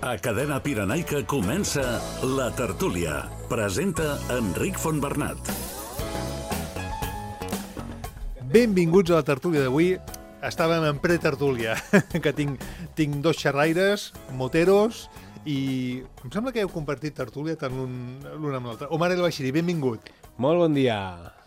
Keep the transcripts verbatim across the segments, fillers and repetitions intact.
A Cadena Pirenaica comença La Tertúlia. Presenta Enric Fontbernat. Benvinguts a La Tertúlia d'avui. Estàvem en pretertúlia, que tinc, tinc dos xerraires, moteros, i em sembla que heu compartit tertúlia tant l'un amb l'altre. Omar El Bashiri, benvingut. Molt bon dia.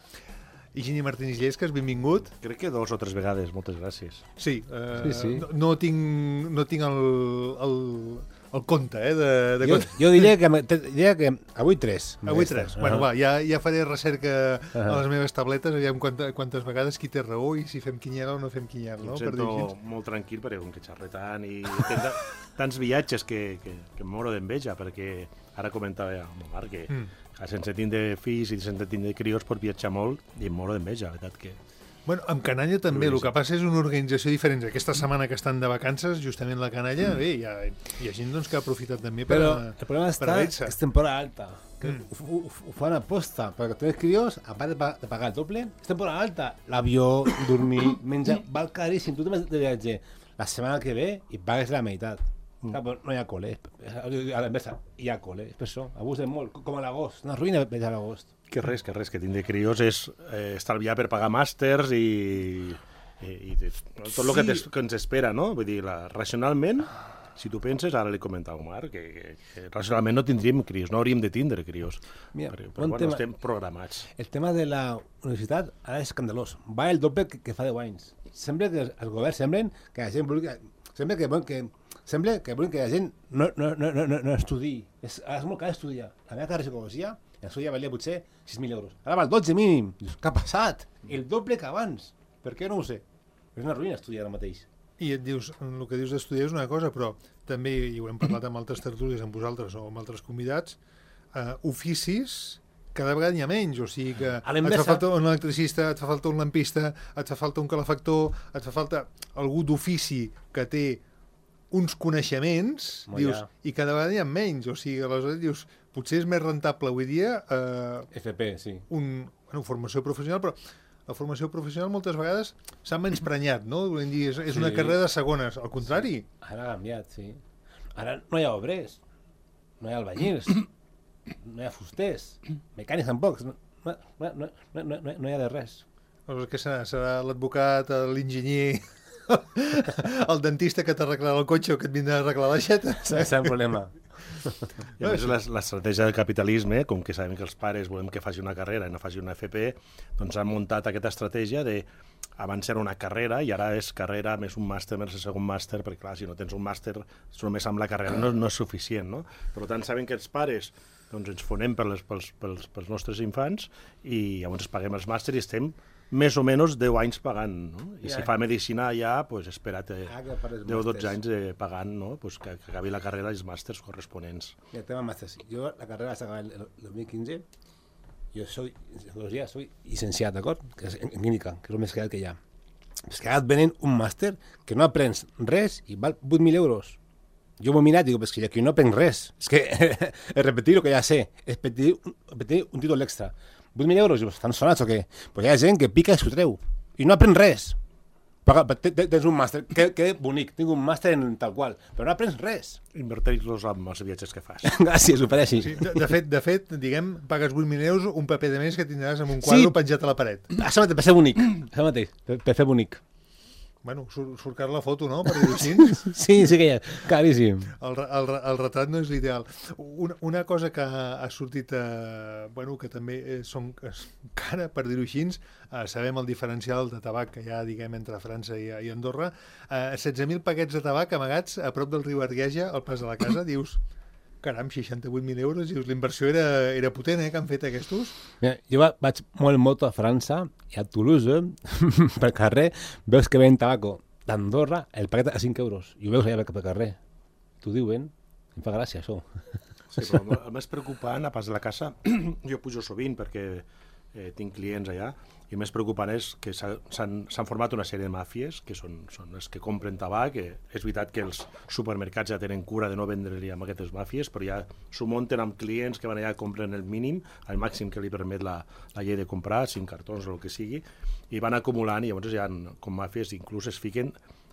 Higini Martínez Llescas, benvingut. Crec que dos o tres vegades, moltes gràcies. Sí, eh, Sí, sí. No, no tinc, no tinc el, el, el compte, eh? De, de Jo, jo diria, que, diria que avui tres. Avui tres. Bueno, Uh-huh. va, ja, ja faré recerca Uh-huh. a les meves tabletes, aviam quantes, quantes vegades qui té raó i si fem quinyela o no fem quinyela, No? no? Em Per dir-ho sento així. molt tranquil perquè com que xerre tant i tinc tants viatges que, que, que em moro d'enveja, perquè ara comentava amb el Marc que, Mm. que sense tindre fills i sense tindre crios pots viatjar molt i em moro d'enveja, la veritat que... Bueno, amb Canalla també, el que passa és una organització diferent. Aquesta setmana que estan de vacances, justament la Canalla, bé, hi ha, hi ha gent doncs, que ha aprofitat també per, Però a- el problema per està anar-se. que és temporada alta. Que Mm. ho, ho, ho fan aposta, perquè tens crios, a part de, pa- de pagar el doble, és temporada alta. L'avió, dormir, menjar, val caríssim. Tu te'n de viatge la setmana que ve i pagues la meitat. Mm. Clar, però no hi ha col·le. A l'inversa, hi ha col·le. És per això, abusen molt, com a l'agost. Una ruïna viatjar a l'agost. Que res, que res, que tindre crios és eh, estalviar per pagar màsters i, i, i tot el que, Sí. que ens espera, no? Vull dir, la, racionalment, si tu penses, ara li comentava a Omar, que, que, que racionalment no tindríem crios, no hauríem de tindre crios. Mira, però, bon però bueno, tema. estem programats. El tema de la universitat ara és escandalós. Va el doble que, que fa deu anys. Sembla que els governs semblen que la gent vulgui... Sembla que, volen que, sembla que volen que la gent no, no, no, no, no estudiï. És, és molt car estudiar. La meva carrera de psicologia, en el seu dia valia potser sis mil euros. Ara val dotze mínim. Dius, què ha passat? El doble que abans. Per què no ho sé? És una ruïna estudiar ara mateix. I et dius, el que dius d'estudiar és una cosa, però també, i ho hem parlat amb altres tertúlies, amb vosaltres o amb altres convidats, eh, oficis cada vegada n'hi ha menys, o sigui que A et l'inversa. fa falta un electricista, et fa falta un lampista, et fa falta un calefactor, et fa falta algú d'ofici que té uns coneixements, Molt dius, ja. i cada vegada n'hi ha menys, o sigui, aleshores dius, potser és més rentable avui dia eh, F P, sí. un, bueno, formació professional, però la formació professional moltes vegades s'ha menysprenyat, no? Volem dir, és, és una Sí. carrera de segones. Al contrari, Ara ha canviat, sí. Ara no hi ha obrers, no hi ha albañils, no hi ha fusters, mecànics tampoc, no, no, no, no, no, no, no hi ha de res. el que serà, serà l'advocat, l'enginyer, el dentista que t'arreglarà el cotxe o que et vindrà a arreglar l'aixeta. És el problema. I a més, la- l'estratègia del capitalisme, com que sabem que els pares volem que faci una carrera i no faci una F P, doncs han muntat aquesta estratègia de abans era una carrera i ara és carrera més un màster més el segon màster, perquè clar, si no tens un màster només amb la carrera no, no és suficient, no? Per tant, sabem que els pares doncs, ens fonem per les, pels, pels, pels nostres infants i llavors paguem els màsters i estem més o menys deu anys pagant, no? I Ja. si fa medicina ja, pues, espera't eh, Ah, que pares deu o dotze màsters. anys eh, pagant, no? Pues, que, que acabi la carrera i els màsters corresponents. Y el tema màsters. Jo la carrera vaig acabar el el dos mil quinze. Jo soy, en psicologia, soy llicenciat, d'acord? Que és en, en clínica, que és el més carat que hi ha. És que ara et venen un màster que no aprens res i val vuit mil euros. Jo m'ho he mirat i dic, pues que aquí no aprenc res. És que és repetir el que ja sé, és repetir, un- repetir un títol extra. vuit mil euros, dius, estan sonats o què? Pues hi ha gent que pica i s'ho treu. I no aprèn res. Paga, te- te- tens un màster, que, que bonic, tinc un màster en tal qual, però no aprens res. Inverteix-los amb els viatges que fas. Gràcies, ho faré així. Sí, de, de, fet, de fet, diguem, pagues vuit mil euros, un paper de més que tindràs amb un quadre Sí. penjat a la paret. Això mateix, per ser bonic. Això mateix, per, per fer bonic. Bueno, surt, surt car la foto, no?, per dir-ho així. Sí, sí que hi ha. Caríssim. El, re- el, re- el retrat no és l'ideal. Una, una cosa que ha, ha sortit, eh, bueno, que també eh, són és cara, per dir-ho així, eh, sabem el diferencial de tabac que hi ha, diguem, entre França i, i Andorra, eh, setze mil paquets de tabac amagats a prop del riu Argueja, al pas de la casa, dius, caram, seixanta-vuit mil euros, dius, la inversió era, era potent, eh, que han fet aquestos. Mira, jo va, vaig molt en moto a França i a Toulouse, pel carrer, veus que ven tabaco d'Andorra, el paquet a cinc euros. I ho veus allà pel carrer. T'ho diuen. Em fa gràcia, això. Sí, però el- el més preocupant, a pas de la casa, jo pujo sovint perquè eh, tinc clients allà, i el més preocupant és que s'ha- s'han s'han format una sèrie de màfies, que són, són els que compren tabac, que és veritat que els supermercats ja tenen cura de no vendre-li amb aquestes màfies, però ja s'ho munten amb clients que van allà i compren el mínim, el màxim que li permet la, la llei de comprar, cinc cartons o el que sigui, i van acumulant, i llavors hi ha com màfies, inclús es fiquen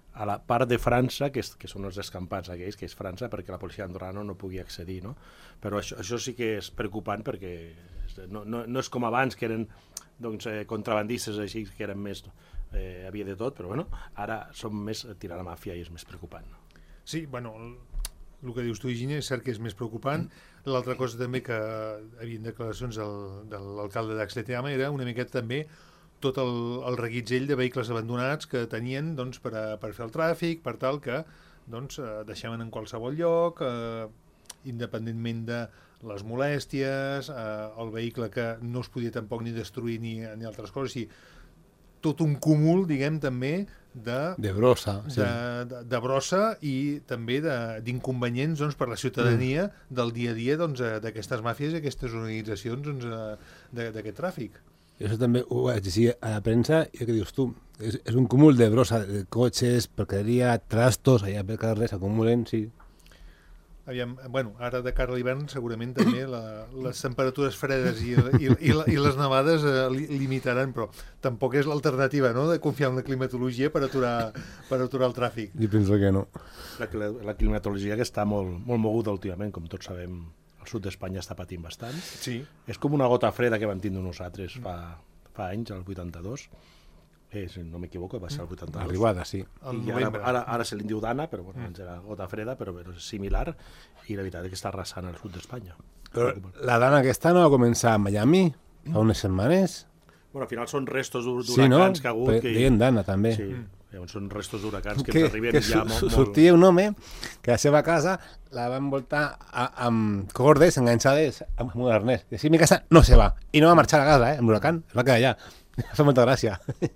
a la part de França, que, és, que són els descampats aquells, que és França, perquè la policia andorrana no pugui accedir, no? Però això, això sí que és preocupant perquè no, no, no és com abans, que eren doncs, eh, contrabandistes així, que eren més... Eh, havia de tot, però bueno, ara som més tirant la màfia i és més preocupant. Sí, bueno, el, el que dius tu, Higini, és cert que és més preocupant. L'altra cosa també que hi havia declaracions del, de l'alcalde d'Ax-Letama era una miqueta també tot el, el reguitzell de vehicles abandonats que tenien doncs, per, a, per fer el tràfic, per tal que doncs, deixaven en qualsevol lloc, eh, independentment de les molèsties, eh, el vehicle que no es podia tampoc ni destruir ni, ni altres coses, i tot un cúmul, diguem, també de... De brossa. De, Sí. de, de brossa i també d'inconvenients doncs, per la ciutadania mm. del dia a dia doncs, d'aquestes màfies i aquestes organitzacions doncs, d'aquest tràfic. I això també ho vaig dir a la premsa, i el que dius tu, és, és un cúmul de brossa, de cotxes, porqueria, trastos, allà per carrer s'acumulen, sí. Aviam, bueno, ara de cara a l'hivern segurament també la, les temperatures fredes i, i, i, i les nevades eh, li, limitaran, però tampoc és l'alternativa, no?, de confiar en la climatologia per aturar, per aturar el tràfic. Jo penso que no. La, la climatologia que està molt, molt moguda últimament, com tots sabem, el sud d'Espanya està patint bastant. Sí. És com una gota freda que vam tindre nosaltres fa, fa anys, al vuitanta-dos. Eh, si no m'equivoco, va ser el vuitanta-dos. Arribada, sí. I ara, ara, ara se li diu Dana, però bueno, abans era gota freda, però, però és similar, i la veritat és que està arrasant al sud d'Espanya. Però la Dana aquesta no va començar a Miami fa unes setmanes? Bueno, al final són restos d'huracans Sí, no? que ha hagut. Però Que... deien Dana, també. Sí, llavors són restos d'huracans que, Que, ens arriben que ja su- molt... su- molt... sortia un home que la seva casa la va envoltar a- amb cordes enganxades amb un arnès. I així mi casa no se va. I no va marxar a la casa, eh, amb l'huracán. Es va quedar allà. Fa molta gràcia.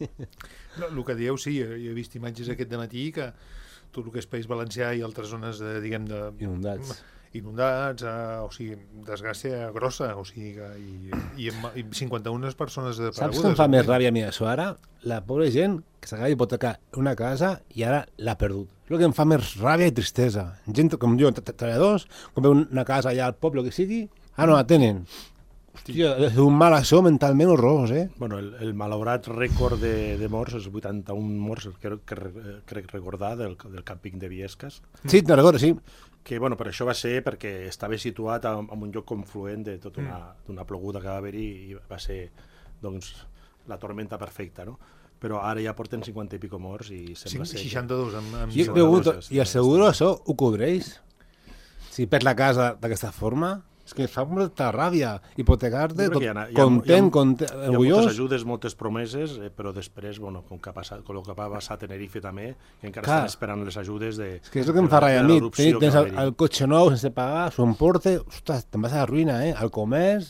No, el que dieu, sí, jo he vist imatges aquest dematí que tot el que és País Valencià i altres zones de, diguem, de... Inundats. Inundats, eh, o sigui, desgràcia grossa, o sigui, que, i, i, amb- i cinquanta-una persones Saps desaparegudes. què em fa més ràbia a mi això ara? La pobra gent que s'acaba d'hipotecar una casa i ara l'ha perdut. És el que em fa més ràbia i tristesa. Gent com jo, tre- treballadors, com veu una casa allà al poble que sigui, ah, no la tenen. Hòstia, és un mal això mentalment horrorós, eh? Bueno, el, el malaurat rècord de, de morts, els vuitanta-un morts, crec, que, crec recordar, del, del càmping de Viescas, Sí, te'n recordo, sí. que bueno, per això va ser perquè estava situat en, en un lloc confluent de tota una, una ploguda que va haver-hi i va ser doncs, la tormenta perfecta, no? Però ara ja porten cinquanta i pico morts i sembla ser... seixanta-dos amb, amb... I, Sí, begut, bueno, I asseguro això ho cobreix? Si perds la casa d'aquesta forma? És que fa molta ràbia hipotecar-te, Jo crec tot que hi ha- hi ha- content, hi ha- content, Hi ha moltes orgullós. ajudes, moltes promeses, eh, però després, bueno, com que ha passat, com el que va passar a Tenerife també, que encara Clar. estan esperant les ajudes de... És que és el que em fa ràbia a mi. l'erupció Tens, que tens va el, haver-hi. el cotxe nou sense pagar, s'ho emporte, ostres, te'n vas a la ruïna, eh? Al comerç...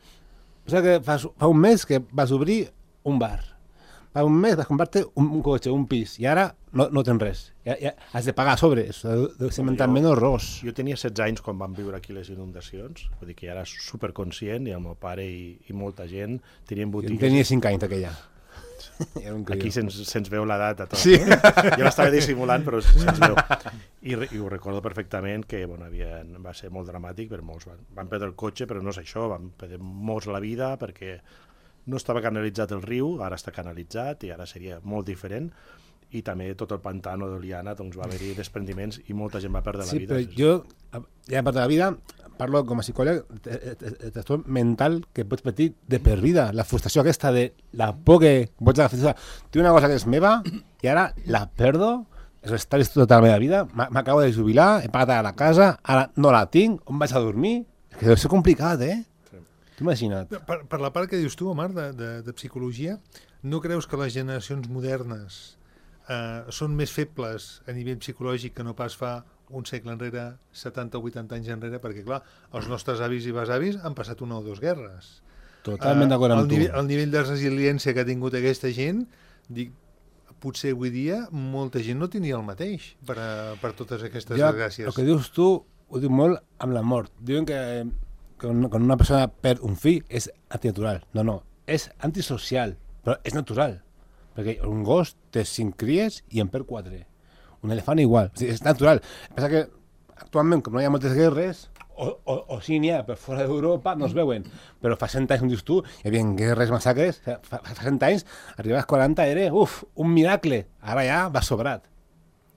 O sigui que fa, fa un mes que vas obrir un bar. Fa un mes vas comprar-te un, un cotxe, un pis, i ara no, no tens res. Ja, ja has de pagar a sobre. Això deu, deu ser mentalment horrorós. Jo tenia setze anys quan vam viure aquí les inundacions, vull dir que ja era superconscient, i el meu pare i, i molta gent tenien Jo botigues... tenia cinc anys aquella. Era un Aquí crió. se'ns se veu l'edat a tot. Sí. Jo l'estava dissimulant, però se'ns veu. I, re- I ho recordo perfectament que bueno, havia, va ser molt dramàtic, perquè molts van, van perdre el cotxe, però no és això, van perdre molts la vida perquè no estava canalitzat el riu, ara està canalitzat i ara seria molt diferent, i també tot el pantano d'Oliana doncs, va haver-hi desprendiments i molta gent va perdre Sí, la vida. però jo, ja per la vida, parlo com a psicòleg, el trastorn mental que pots patir de per vida, la frustració aquesta de la por que pots agafar. Tinc una cosa que és meva i ara la perdo, és estar tota la meva vida, m'a- m'acabo de jubilar, he pagat a la casa, ara no la tinc, on vaig a dormir? És que deu ser complicat, eh? T'ho imagina't. Per, per la part que dius tu, Omar, de, de, de psicologia, no creus que les generacions modernes eh, són més febles a nivell psicològic que no pas fa un segle enrere, setanta o vuitanta anys enrere? Perquè, clar, els nostres avis i besavis han passat una o dues guerres. Totalment d'acord el amb tu. nivell, el nivell de resiliència que ha tingut aquesta gent, dic, potser avui dia molta gent no tenia el mateix per, a, per totes aquestes Jo, desgràcies. el que dius tu ho diu molt amb la mort. Diuen que quan quan una persona perd un fill és antinatural. No, no, és antisocial, però és natural. Perquè un gos té cinc cries i en perd quatre. Un elefant igual. O sigui, és natural. El que passa que actualment, com no hi ha moltes guerres, o, o, o sí n'hi ha, per fora d'Europa no es veuen. Però fa cent anys, com dius tu, hi havia guerres, massacres, fa, fa cent anys, arribar als quaranta era, uf, un miracle. Ara ja va sobrat.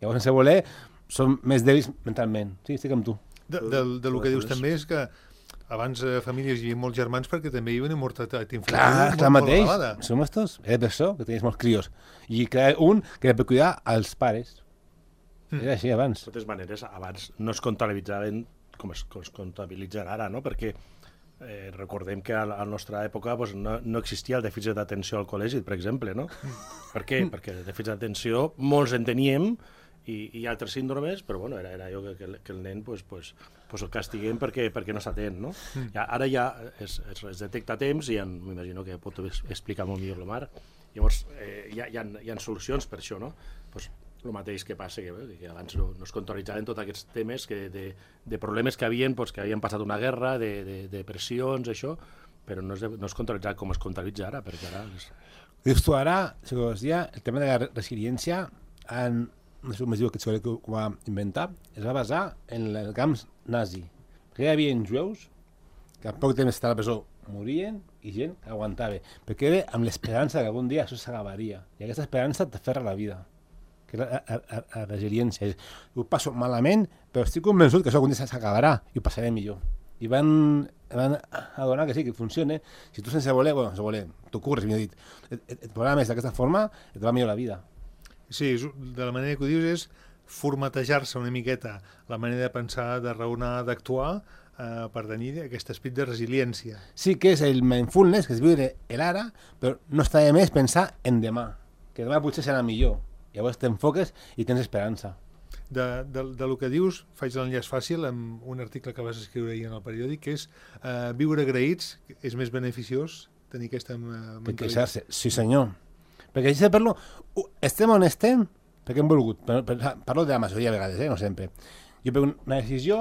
Llavors, sense voler, són més dèbils mentalment. Sí, estic amb tu. De, de, de lo que dius també és que abans a famílies hi havia molts germans perquè també hi havia una mortalitat infantil Clar, molt, clar molt mateix. elevada. Som estos, era per això que tenies molts crios. I crear un que era per cuidar als pares. Mm. Era així abans. De totes maneres, abans no es comptabilitzaven com es, com es comptabilitzen ara, no? Perquè eh, recordem que a la, a la nostra època pues, no, no existia el dèficit d'atenció al col·legi, per exemple, no? Per què? Perquè el dèficit d'atenció molts en teníem i, i altres síndromes, però bueno, era, era allò que, que, el, que el nen pues, pues, pues el castiguem perquè, perquè no s'atén, no? Mm. Ja, ara ja es, es, es detecta a temps i m'imagino que pot explicar molt millor l'Omar. Llavors, eh, hi, ha, hi, ha, hi ha solucions per això, no? Pues, el mateix que passa, que, que abans no, no es controlitzaven tots aquests temes que de, de problemes que havien, pues, que havien passat una guerra, de, de, de pressions, això, però no es, no es controlitzava com es controlitza ara, perquè ara... És... Dius tu ara, psicologia, el tema de la resiliència, en, no sé com es diu aquest que ho va inventar, es va basar en els camps nazi. Perquè hi havia jueus que a poc temps d'estar a la presó morien i gent que aguantava, perquè era amb l'esperança que algun dia això s'acabaria. I aquesta esperança t'aferra a la vida, que és la, la, la, la resiliència. Ho passo malament, però estic convençut que això algun dia s'acabarà i ho passaré millor. I van, van adonar que sí, que funciona. Si tu sense voler, bueno, sense voler, t'ho curres, millor dit, et, et, et programes d'aquesta forma, et va millor la vida. Sí, de la manera que ho dius és formatejar-se una miqueta la manera de pensar, de raonar, d'actuar, eh, per tenir aquest esperit de resiliència. Sí que és el mindfulness, que és viure l'ara, però no està de més pensar en demà, que demà potser serà millor. Llavors t'enfoques i tens esperança. De, de, de lo que dius, faig l'enllaç fàcil amb un article que vas escriure ahir en el periòdic, que és eh, viure agraïts és més beneficiós tenir aquesta eh, mentalitat. Queixar-se, sí senyor. Perquè si parlo, estem on estem, perquè hem volgut, parlo de la majoria de vegades, eh? No sempre. Jo pego una decisió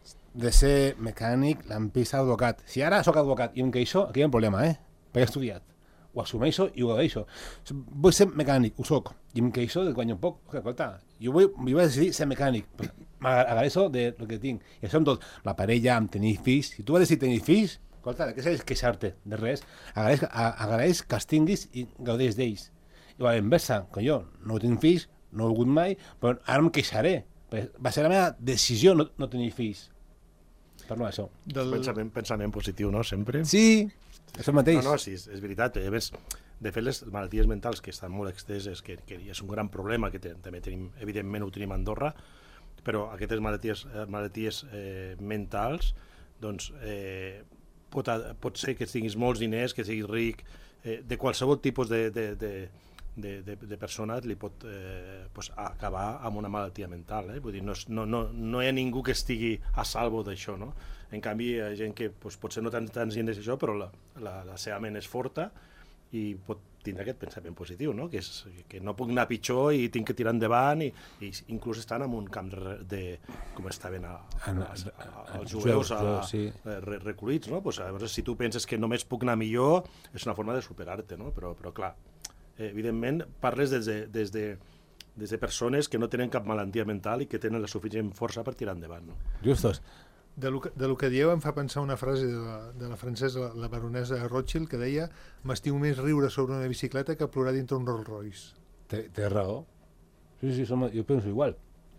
de ser mecànic, lampista, advocat. Si ara sóc advocat i em queixo, aquí hi ha un problema, eh? Perquè he estudiat. Ho assumeixo i ho agraeixo. Vull ser mecànic, ho soc, i em queixo de guanyo poc. Escolta, jo vull, jo vull decidir ser mecànic, m'agraeixo de lo que tinc. I això amb tot, la parella, amb tenir fills. Si tu vas decidir tenir fills, escolta, de què saps queixar-te? De res. Agraeix, agraeix que els tinguis i gaudeix d'ells. I a l'inversa, que jo no tinc fills, no ho he volgut mai, però ara em queixaré. Va ser la meva decisió no, no tenir fills. Parlo d'això. Del... Pensament, pensament positiu, no? Sempre. Sí, això mateix. No, no, sí, és, és veritat. A més, de fet, les malalties mentals que estan molt exteses, que, que és un gran problema, que te, també tenim, evidentment ho tenim a Andorra, però aquestes malalties, malalties eh, mentals, doncs, eh, pot, pot ser que tinguis molts diners, que siguis ric, eh, de qualsevol tipus de... de, de De, de, de persona li pot eh, pues, acabar amb una malaltia mental, eh? Vull dir, no, no, no, no hi ha ningú que estigui a salvo d'això, no? En canvi, hi ha gent que pues, potser no tants, tants gent d'això, però la, la, la seva ment és forta i pot tindre aquest pensament positiu, no? Que, és, que no puc anar pitjor i tinc que tirar endavant i, i inclús estan en un camp de, de com estaven a, a, a, a, als jueus a, sí. a, re, recolits, no? Pues, llavors, si tu penses que només puc anar millor, és una forma de superar-te, no? Però, però clar, evidentment parles des de, des, de, des de persones que no tenen cap malaltia mental i que tenen la suficient força per tirar endavant, no? Justos. De lo, que, de lo que dieu em fa pensar una frase de la, de la francesa, la, la baronesa Rothschild, que deia: m'estimo més riure sobre una bicicleta que plorar dintre un Rolls Royce. Té, té raó. Sí, sí, som, jo penso igual.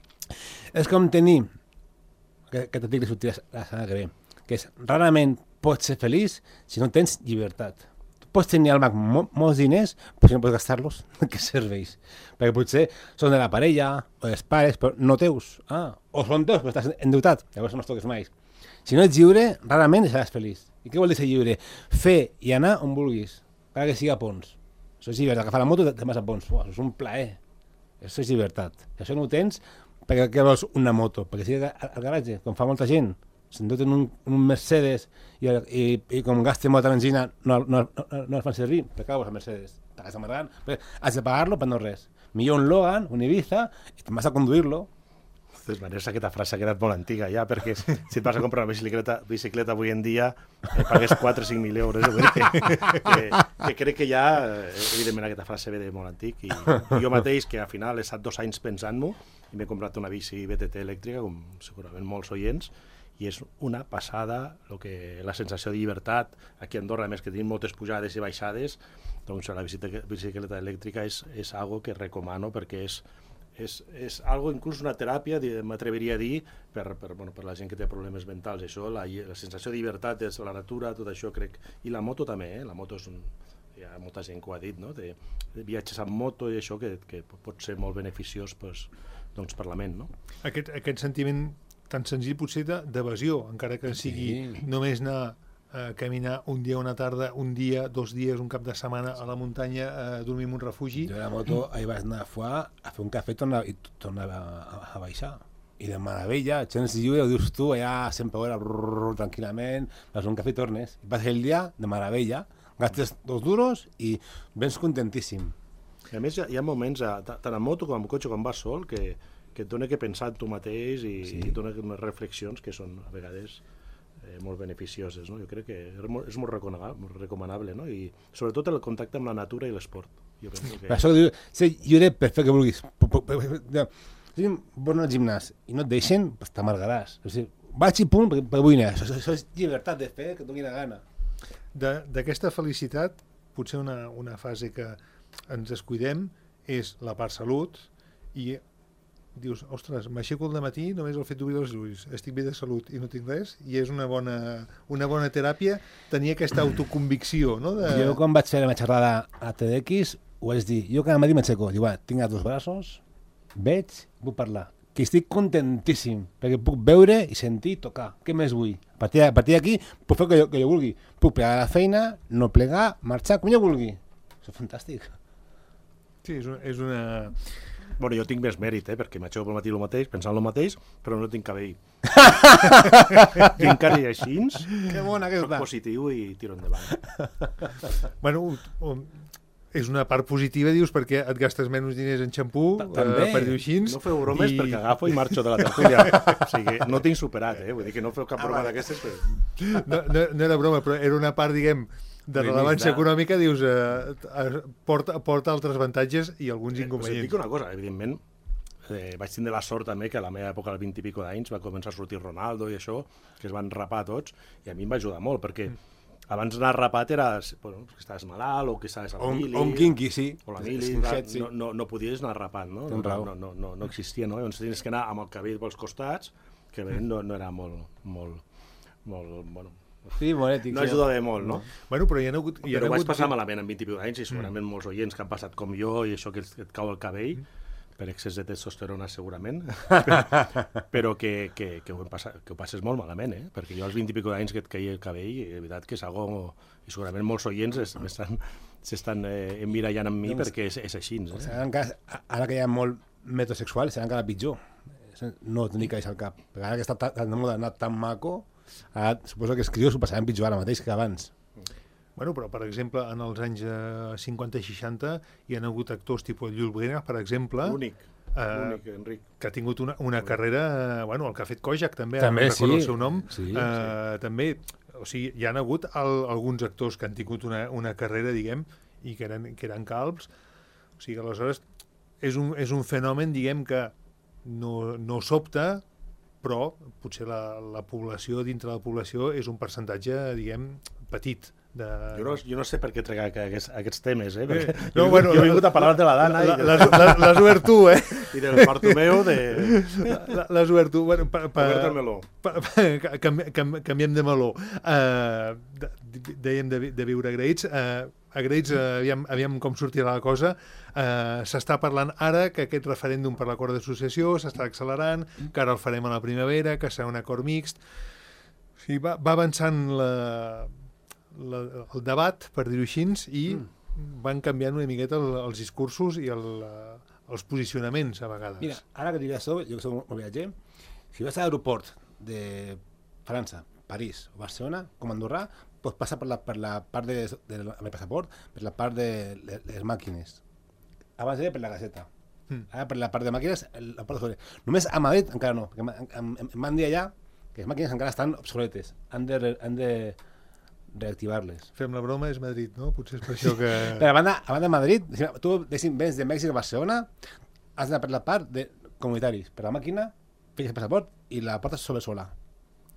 És com tenir, que, que t'article sortirà la setmana que ve, que és, rarament pots ser feliç si no tens llibertat. Pots tenir al banc mo molts diners, però si no pots gastar-los, què serveix? Perquè potser són de la parella o dels pares, però no teus. Ah, o són teus, però estàs endeutat, llavors no els toques mai. Si no ets lliure, rarament seràs feliç. I què vol dir ser lliure? Fer i anar on vulguis, encara que sigui a Pons. Això és llibertat, agafar la moto i te'n vas a Pons. Uah, això és un plaer. Això és llibertat. I això no ho tens perquè què vols una moto? Perquè sigui al garatge, com fa molta gent. S'endeuten un, un Mercedes i, i, i com gasten molta benzina no, no, no, no es fan servir, per què vols a Mercedes? T'estàs amargant, has de pagar-lo per no res. Millor un Logan, un Ibiza, i te'n vas a conduir-lo. De totes maneres, aquesta frase ha quedat molt antiga ja, perquè si et vas a comprar una bicicleta, bicicleta avui en dia, eh, pagues quatre o cinc mil euros. Que, que, que crec que ja, evidentment, aquesta frase ve de molt antic. I, i jo mateix, que al final he estat dos anys pensant-m'ho, i m'he comprat una bici B T T elèctrica, com segurament molts oients, i és una passada lo que, la sensació de llibertat. Aquí a Andorra, a més que tenim moltes pujades i baixades, doncs la bicicleta, bicicleta elèctrica és, és algo que recomano perquè és és, és algo, inclús una teràpia, m'atreviria a dir, per, per, bueno, per la gent que té problemes mentals. Això, la, la sensació de llibertat, és la natura, tot això crec... I la moto també, eh? La moto és un... Hi ha molta gent que ho ha dit, no? De, de viatges amb moto i això que, que pot ser molt beneficiós pues, doncs, per la ment, no? Aquest, aquest sentiment tan senzill potser d'evasió, encara que sigui sí. només anar a caminar un dia, una tarda, un dia, dos dies, un cap de setmana a la muntanya a dormir en un refugi. Jo a la moto ahir vaig anar a Foix a fer un cafè i tornar, i tornar a, a, a baixar. I de meravella, gens lliure, ho dius tu, allà sempre hora, brrr, tranquil·lament, vas un cafè i tornes. I vas el dia de meravella, gastes dos duros i vens contentíssim. I a més hi ha, hi ha moments, tant en moto com en cotxe, quan vas sol, que, que et dona que pensar en tu mateix i, sí. i et dona unes reflexions que són a vegades eh, molt beneficioses, no? Jo crec que és molt, és molt recomanable, no? I sobretot el contacte amb la natura i l'esport. Jo penso que... Per això diu, sé lliure per fer que vulguis. Si vols anar al gimnàs i no et deixen, pues t'amargaràs. O sigui, vaig i punt perquè, perquè vull anar. Això, això és llibertat de fer, que et doni la gana. D'aquesta felicitat, potser una, una fase que ens descuidem és la part salut i dius, ostres, m'aixeco al matí només el fet d'obrir els ulls, estic bé de salut i no tinc res, i és una bona, una bona teràpia tenir aquesta autoconvicció, no? De... Jo quan vaig fer la meva xerrada a T D X ho vaig dir, jo cada matí m'aixeco, diu, va, tinc els dos braços, veig, puc parlar, que estic contentíssim, perquè puc veure i sentir i tocar, què més vull? A partir, a partir d'aquí puc fer el que jo, que jo vulgui, puc plegar la feina, no plegar, marxar, com jo vulgui. Això és fantàstic. Sí, és una... És una... Bueno, jo tinc més mèrit, eh, perquè m'aixeco pel matí el mateix, pensant el mateix, però no tinc cabell. Tinc cara i així, que bona aquesta. Soc positiu i tiro endavant. Bueno, és una part positiva, dius, perquè et gastes menys diners en xampú, eh, per dir-ho així. No feu bromes i... perquè agafo i marxo de la tertúlia. O sigui, no tinc superat, eh? Vull dir que no feu cap broma ah, d'aquestes. Però... No, no, no era broma, però era una part, diguem, de rellevància econòmica, dius, eh, porta, porta altres avantatges i alguns inconvenients. Eh, dic una cosa, evidentment, eh, vaig tindre la sort també que a la meva època, als vint i pico d'anys, va començar a sortir Ronaldo i això, que es van rapar tots, i a mi em va ajudar molt, perquè abans d'anar rapat era, bueno, que estaves malalt o que estaves al mili... O un quinqui, sí. O la mili, sí. no, no, no podies anar rapat, no? No, no, no, no, no existia, no? Llavors tenies que anar amb el cabell pels costats, que bé, no, no era molt, molt, molt, bueno... Sí, molt ètic, no ajudava molt, no? Bueno, però hi ha hagut... Hi ha però hagut... vaig passar malament amb vint i pico d'anys i segurament mm. molts oients que han passat com jo i això que et cau el cabell, mm. per excés de testosterona segurament, però que, que, que, ho passa, que ho passes molt malament, eh? Perquè jo als vint i pico d'anys que et caia el cabell, és veritat que és algo... I segurament molts oients s'estan eh, emmirallant amb mi doncs, perquè és, és així, eh? Encara, ara que hi ha molt metrosexual, serà encara pitjor. No tenir cabells al cap. Perquè ara que està tan de moda, anat tan maco, ara, suposo que els crios ho passaran pitjor ara mateix que abans. Bueno, però, per exemple, en els anys eh, cinquanta i seixanta hi ha hagut actors tipus Llull Brenes, per exemple... Únic, eh, únic, Enric. Que ha tingut una, una carrera... Eh, bueno, el que ha fet Kojak, també, també no recordo sí. el seu nom. Sí, eh, sí. També, o sigui, hi ha hagut el, alguns actors que han tingut una, una carrera, diguem, i que eren, que eren calbs. O sigui, aleshores, és un, és un fenomen, diguem, que no, no sobta, però potser la, la població, dintre de la població, és un percentatge, diguem, petit. De... Jo, no, jo no sé per què trec aquests, aquests temes, eh? Perquè eh no, jo, bueno, jo he vingut a parlar de la Dana la, i... L'has obert tu, eh? I del Bartomeu de... L'has obert tu. Bueno, pa, pa, obert el meló. Pa, pa, canvi, canvi, canviem de meló. Uh, de, dèiem de, de viure agraïts. Uh, agraïts, uh, aviam, aviam com sortirà la cosa. Uh, S'està parlant ara que aquest referèndum per l'acord d'associació s'està accelerant, que ara el farem a la primavera, que serà un acord mixt. O sigui, va, va avançant la... La, el debat, per dir-ho així, i mm. van canviant una miqueta el, els discursos i el, els posicionaments, a vegades. Mira, ara que dic això, jo que soc un viatger, si vas a l'aeroport de França, París o Barcelona, com a andorrà, pots passar per la, per la part de, de, de, amb el passaport, per la part de les, les màquines. Abans era per la caseta. Mm. Ara per la part de màquines, la part de sobre. Només a Madrid encara no, perquè em, em, em van dir allà que les màquines encara estan obsoletes. Han de... Han de reactivar-les. Fem la broma, és Madrid, no? Potser és per això que... Però a banda, a banda de Madrid, tu vens de Mèxic a Barcelona, has d'anar per la part de comunitaris, per la màquina, fes el passaport i la portes sobre sola.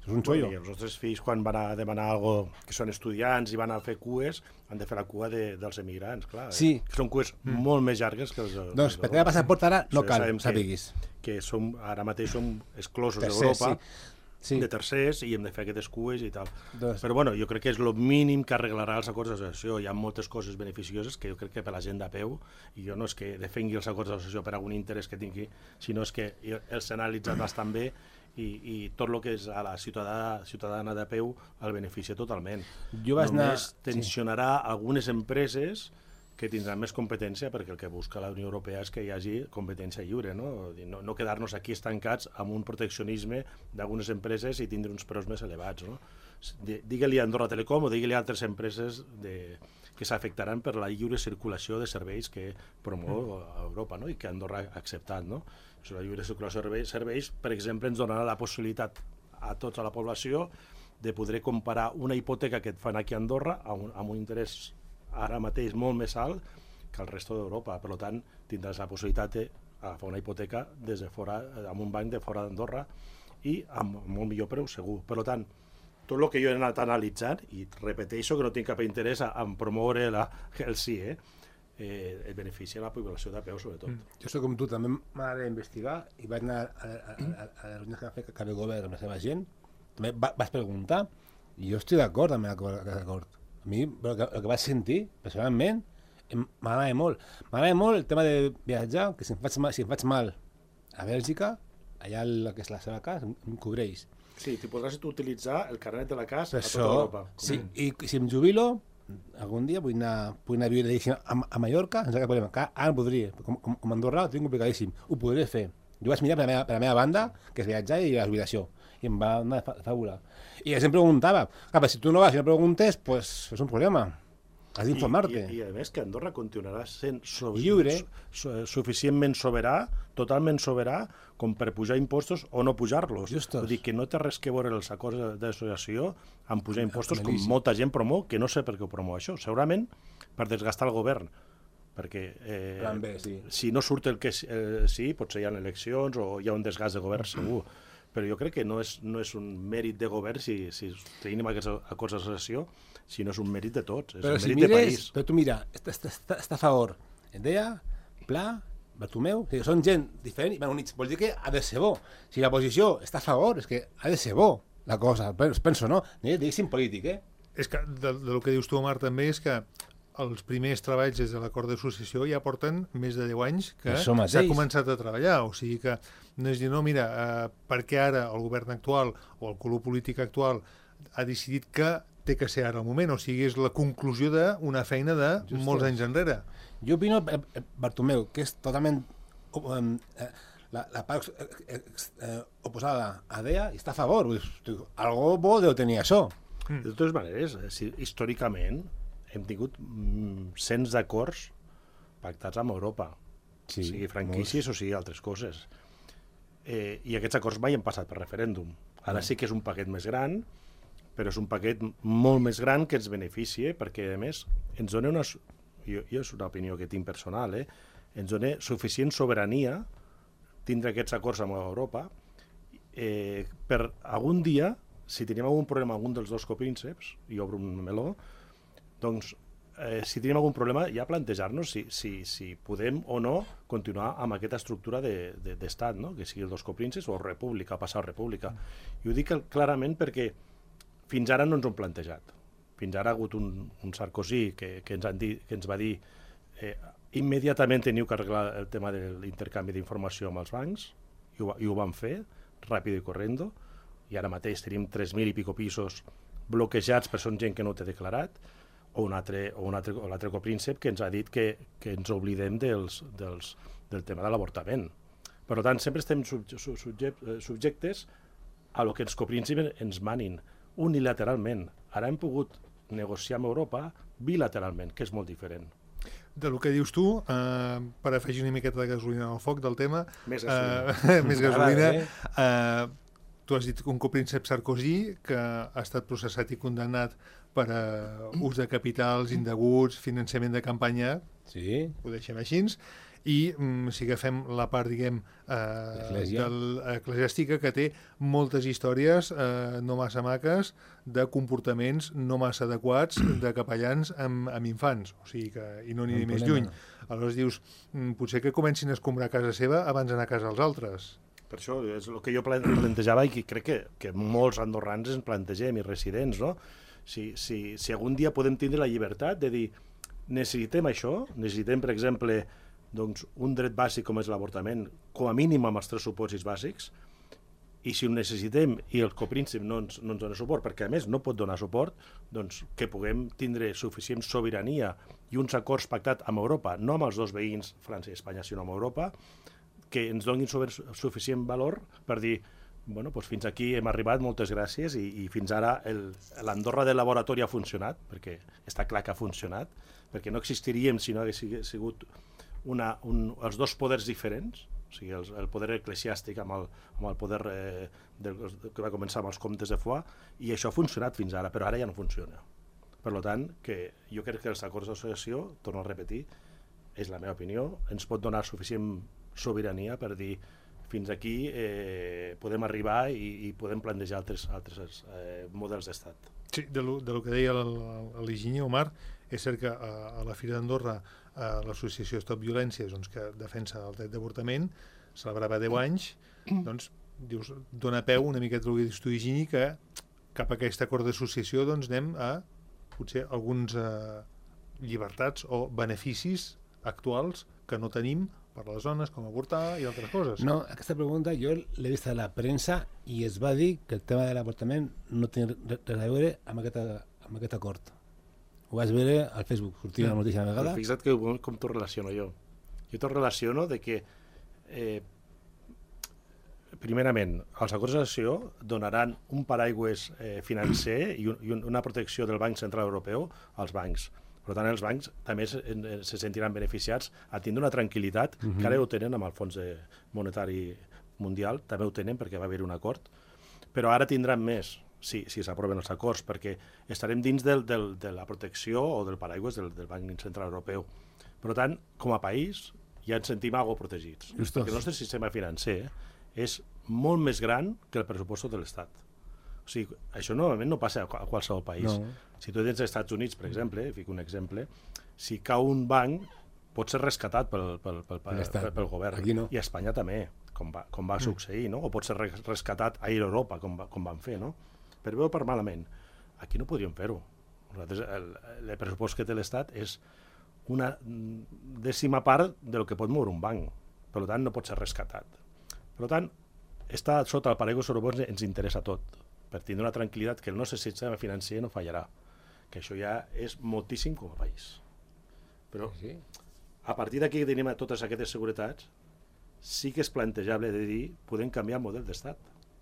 És un xollo. I els nostres fills, quan van a demanar algo, que són estudiants i van a fer cues, han de fer la cua de, dels emigrants, clar. Sí. Eh? Que són cues mm. molt més llargues que els... Doncs per tenir passaport ara no Sí, cal, sabem sàpiguis. Que, que som, ara mateix som exclosos Tercers, d'Europa, sí. Sí. de tercers, i hem de fer aquestes cues i tal. Doncs- Però bueno, jo crec que és el mínim que arreglarà els acords d'associació. Hi ha moltes coses beneficioses que jo crec que per la gent de peu, i jo no és que defengui els acords d'associació per algun interès que tingui, sinó és que els he analitzat bastant bé i, i tot el que és a la ciutadà, ciutadana de peu el beneficia totalment. Jo vaig anar- Només tensionarà sí. algunes empreses que tindran més competència, perquè el que busca la Unió Europea és que hi hagi competència lliure, no, no, no quedar-nos aquí estancats amb un proteccionisme d'algunes empreses i tindre uns preus més elevats. No? Digue-li a Andorra Telecom o digue-li a altres empreses de, que s'afectaran per la lliure circulació de serveis que promou a Europa, no? I que Andorra ha acceptat. No? La lliure circulació de serveis, per exemple, ens donarà la possibilitat a tota la població de poder comparar una hipoteca que et fan aquí a Andorra amb un, amb un interès ara mateix molt més alt que el resto d'Europa. Per tant, tindràs la possibilitat d'agafar una hipoteca des de fora, amb un banc de fora d'Andorra i amb molt millor preu segur. Per tant, tot el que jo he anat analitzant, i repeteixo que no tinc cap interès en promoure la, el sí, eh? Eh, el beneficia la població de peu, sobretot. Mm. Jo soc com tu, també m'agrada investigar i vaig anar a, a, a, a la reunió que va fer que el govern amb la seva gent, també va, vas preguntar, i jo estic d'acord amb aquest acord. A mi, el que, el que vaig sentir, personalment, m'agrada molt. M'agrada molt el tema de viatjar, que si em faig mal, si em faig mal a Bèlgica, allà el que és la seva casa, em cobreix. Sí, t'hi podràs utilitzar el carnet de la casa Per a això, tota Europa. sí, i si em jubilo, algun dia vull anar, vull anar a viure a, a Mallorca, sense cap problema. Ara no podria, com, com, com a Andorra ho tinc complicadíssim. Ho podré fer. Jo vaig mirar per la meva, per la meva banda, que és viatjar i la jubilació. I em va anar de fàbula. I la gent preguntava, clar, si tu no vas i no preguntes, pues és un problema. Has d'informar-te. I, i, I a més que Andorra continuarà sent so, lliure, so, suficientment soberà, totalment soberà, com per pujar impostos o no pujar-los. Justos. Vull dir que no té res que veure els acords d'associació amb pujar impostos, com Melíssim. molta gent promou, que no sé per què ho promou això. Segurament per desgastar el govern. Perquè eh, Plan B, sí. si no surt el que eh, sí, potser hi ha eleccions o hi ha un desgast de govern segur. Però jo crec que no és, no és un mèrit de govern si, si tenim aquests acords d'associació, sinó és un mèrit de tots, és però un si mèrit mires, de país. però tu mira, està, està, està, està a favor Endea, Pla, Bartomeu, o sigui, són gent diferent i van units. Vol dir que ha de ser bo. Si la posició està a favor, és que ha de ser bo la cosa, penso, no? Diguéssim polític, eh? És que del, del que dius tu, Omar, també és que els primers treballs des de l'acord d'associació ja porten més de deu anys que s'ha començat a treballar. O sigui que no és dir, no, mira, eh, perquè ara el govern actual o el color polític actual ha decidit que té que ser ara el moment. O sigui, és la conclusió d'una feina de Just molts anys enrere. Jo opino, eh, Bartomeu, que és totalment eh, la, la part eh, eh, oposada a DEA i està a favor. Algo bo deu tenir això. Mm. De totes maneres, si, històricament, hem tingut mm, cents d'acords pactats amb Europa, sí, sigui franquícies molts. O sigui altres coses. Eh, I aquests acords mai han passat per referèndum. Ara sí que és un paquet més gran, però és un paquet molt més gran que ens beneficia, perquè, a més, ens dona una... Jo, jo és una opinió que tinc personal, eh? Ens dona suficient sobirania tindre aquests acords amb Europa eh, per algun dia, si tenim algun problema amb algun dels dos coprínceps, i obro un meló, doncs, eh, si tenim algun problema, ja plantejar-nos si, si, si podem o no continuar amb aquesta estructura d'estat, de, de, no? Que sigui els dos coprínceps o república, passar a república. I ho dic clarament perquè fins ara no ens ho hem plantejat. Fins ara ha hagut un, un Sarkozy que, que, ens han dit, que ens va dir eh, immediatament teniu que arreglar el tema de l'intercanvi d'informació amb els bancs, i ho, i ho van fer, ràpid i correndo, i ara mateix tenim tres mil i pico pisos bloquejats per són gent que no té declarat, o un altre, o un altre, o l'altre copríncep que ens ha dit que, que ens oblidem dels, dels, del tema de l'avortament. Per tant, sempre estem subjectes a lo que els copríncips ens manin, unilateralment. Ara hem pogut negociar amb Europa bilateralment, que és molt diferent. Del que dius tu, eh, per afegir una miqueta de gasolina al foc del tema, més gasolina, eh, més gasolina eh, tu has dit un copríncep Sarkozy que ha estat processat i condemnat per uh, ús de capitals indeguts, finançament de campanya, sí. Ho deixem així, i mm, si agafem la part, diguem, eh, del, eclesiàstica, que té moltes històries eh, no massa maques de comportaments no massa adequats de capellans amb, amb infants, o sigui que, i no n'hi no més lluny. Aleshores dius, mm, potser que comencin a escombrar casa seva abans d'anar a casa dels altres. Per això és el que jo plantejava i que crec que, que molts andorrans ens plantegem i residents, no? Si, si, si algun dia podem tindre la llibertat de dir necessitem això, necessitem, per exemple, doncs, un dret bàsic com és l'avortament, com a mínim amb els tres supòsits bàsics, i si ho necessitem i el copríncip no ens, no ens dona suport, perquè a més no pot donar suport, doncs que puguem tindre suficient sobirania i uns acords pactats amb Europa, no amb els dos veïns, França i Espanya, sinó amb Europa, que ens donin suficient valor per dir, bueno, doncs fins aquí hem arribat, moltes gràcies, i, i fins ara l'Andorra del laboratori ha funcionat, perquè està clar que ha funcionat, perquè no existiríem si no hagués sigut Una, un, els dos poders diferents, o sigui, el, el poder eclesiàstic amb el, amb el poder eh, del, que va començar amb els comtes de Foix, i això ha funcionat fins ara, però ara ja no funciona. Per tant, que jo crec que els acords d'associació, torno a repetir, és la meva opinió, ens pot donar suficient sobirania per dir fins aquí eh, podem arribar i, i podem plantejar altres, altres eh, models d'estat. Sí, de lo, de lo que deia l'Higini Omar, és cert que a, a la Fira d'Andorra l'associació Stop Violències, doncs, que defensa el dret d'avortament, celebrava deu anys, doncs, dius, dona peu una miqueta el que dius tu, Higini, que cap a aquest acord d'associació doncs, anem a potser alguns eh, llibertats o beneficis actuals que no tenim per les dones, com avortar i altres coses. No, aquesta pregunta jo l'he vista a la premsa i es va dir que el tema de l'avortament no té res a veure amb aquest, amb aquest acord. Ho vas veure al Facebook, sortia la notícia una vegada. Però fixa't que, com t'ho relaciono jo. Jo t'ho relaciono de que, eh, primerament, els acords d'associació donaran un paraigües eh, financer i, un, i una protecció del Banc Central Europeu als bancs. Per tant, els bancs també se, se sentiran beneficiats a tindre una tranquil·litat, uh-huh. que ara ho tenen amb el Fons Monetari Mundial, també ho tenen perquè va haver un acord, però ara tindran més. Si, si s'aproven els acords, perquè estarem dins del, del, de la protecció o del paraigües del, del Banc Central Europeu. Per tant, com a país, ja ens sentim algo protegits. Justos. Perquè el nostre sistema financer és molt més gran que el pressupost de l'Estat. O sigui, això normalment no passa a qualsevol país. No. Si tu tens als Estats Units, per exemple, fico un exemple, si cau un banc, pot ser rescatat pel, pel, pel, pel, pel, pel govern. Aquí no. I a Espanya també, com va, com va succeir, no? O pot ser rescatat a Europa, com, va, com van fer, no? Per bé o per malament. Aquí no podríem fer-ho. Nosaltres, el, el pressupost que té l'Estat és una dècima part del que pot moure un banc. Per tant, no pot ser rescatat. Per tant, estar sota el paraigua europeu ens interessa tot, per tindre una tranquil·litat que el nostre sistema financer no fallarà, que això ja és moltíssim com a país. Però sí. A partir d'aquí que tenim totes aquestes seguretats, sí que és plantejable de dir podem canviar el model d'estat.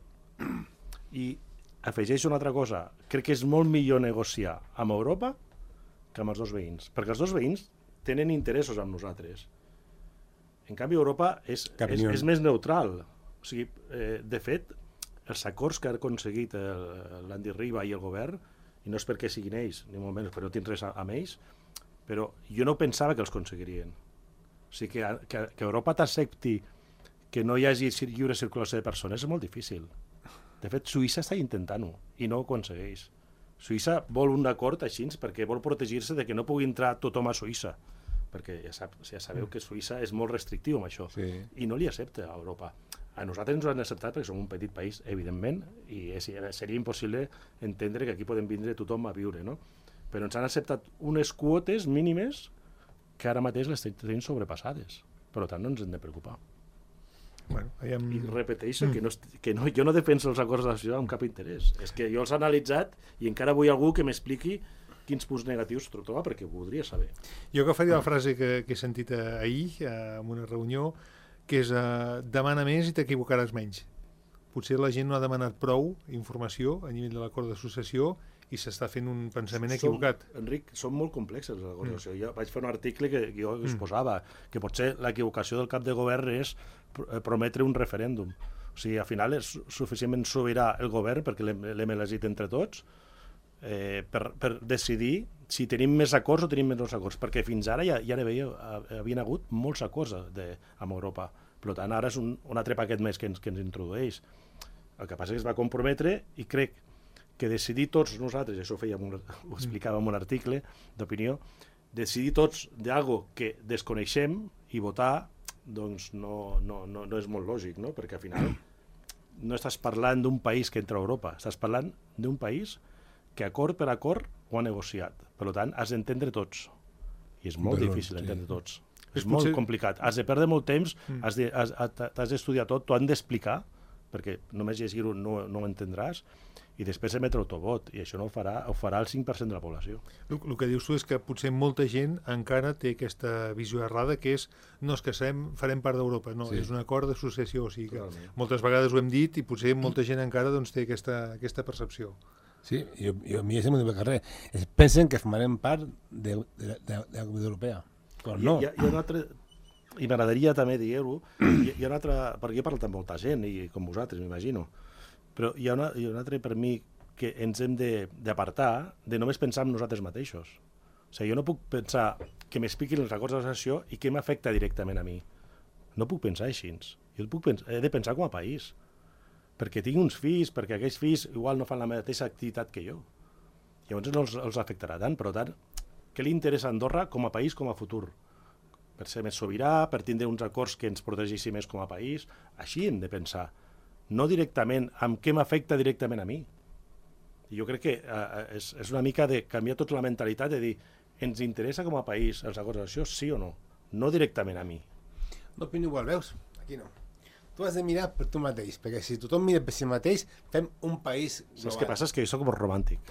I afegeixo una altra cosa, crec que és molt millor negociar amb Europa que amb els dos veïns, perquè els dos veïns tenen interessos amb nosaltres. En canvi, Europa és, és, és més neutral. O sigui, eh, de fet, els acords que ha aconseguit l'Andy Riba i el govern, i no és perquè siguin ells, ni molt menys, però no tinc res amb ells, però jo no pensava que els aconseguirien. O sigui, que, que, que Europa t'accepti que no hi hagi lliure circulació de persones és molt difícil. De fet, Suïssa està intentant-ho i no ho aconsegueix. Suïssa vol un acord així perquè vol protegir-se de que no pugui entrar tothom a Suïssa, perquè ja, sap, ja sabeu que Suïssa és molt restrictiu amb això, sí. I no li accepta a Europa. A nosaltres ens ho han acceptat perquè som un petit país, evidentment, i és, seria impossible entendre que aquí podem vindre tothom a viure, no? Però ens han acceptat unes quotes mínimes que ara mateix les tenim sobrepassades. Per tant, no ens hem de preocupar. Bueno, hem... I repeteixo mm. que, no, que no, jo no defenso els acords d'associació amb cap interès. És que jo els he analitzat i encara vull algú que m'expliqui quins punts negatius trobar, perquè ho voldria saber. Jo agafaria la frase que, que he sentit ahir en una reunió, que és uh, demana més i t'equivocaràs menys. Potser la gent no ha demanat prou informació a nivell de l'acord d'associació i s'està fent un pensament som, equivocat. Enric, són molt complexes les acords d'associació. Mm. Jo vaig fer un article que jo exposava, mm. que potser l'equivocació del cap de govern és prometre un referèndum. O sigui, al final és suficientment sobirà el govern, perquè l'hem elegit entre tots, eh, per, per decidir si tenim més acords o tenim menys acords, perquè fins ara ja, ja havia, havien hagut molts acords de, amb Europa. Per tant, ara és un, un altre paquet més que ens, que ens introdueix. El que passa és que es va comprometre i crec que decidir tots nosaltres, això ho, fèiem un, ho explicàvem en un article d'opinió, decidir tots d'algo que desconeixem i votar, doncs no, no, no, no és molt lògic, no? Perquè al final no estàs parlant d'un país que entra a Europa, estàs parlant d'un país que acord per acord ho ha negociat. Per tant, has d'entendre tots. I és molt Però, difícil entendre sí. tots. És, és molt potser... complicat. Has de perdre molt temps, mm. has de, has, has d'estudiar tot, t'ho han d'explicar, perquè només llegir-ho no, no ho entendràs, i després emetre autobot, i això no ho farà, ho farà el cinc per cent de la població. El, el que dius tu és que potser molta gent encara té aquesta visió errada, que és no és que serem, farem part d'Europa, no, sí. és un acord d'associació, o sigui que Totalment. moltes vegades ho hem dit i potser molta gent encara doncs, té aquesta, aquesta percepció. Sí, jo, jo a mi és el meu carrer. Es pensen que formarem part de, de, de, de la Comunitat Europea, però no. Hi ha, hi ha un altre, i m'agradaria també dir-ho, hi, hi ha un altre, perquè he parlat amb molta gent, i com vosaltres, m'imagino, però hi ha, una, hi ha un altre per mi que ens hem d'apartar de només pensar en nosaltres mateixos. O sigui, jo no puc pensar que m'expliquin els acords d'associació i què m'afecta directament a mi. No puc pensar així. Jo puc pensar, he de pensar com a país. Perquè tinc uns fills, perquè aquells fills igual no fan la mateixa activitat que jo. Llavors no els, els afectarà tant, però tant, què li interessa a Andorra com a país, com a futur? Per ser més sobirà, per tindre uns acords que ens protegeixi més com a país, així hem de pensar. No directament, amb què m'afecta directament a mi. I jo crec que eh, és, és una mica de canviar tota la mentalitat de dir, ens interessa com a país els acords d'associació, sí o no? No directament a mi. No opino igual, veus? Aquí no. Tu has de mirar per tu mateix, perquè si tothom mira per si mateix, fem un país global. Saps què passa? És que jo soc com romàntic.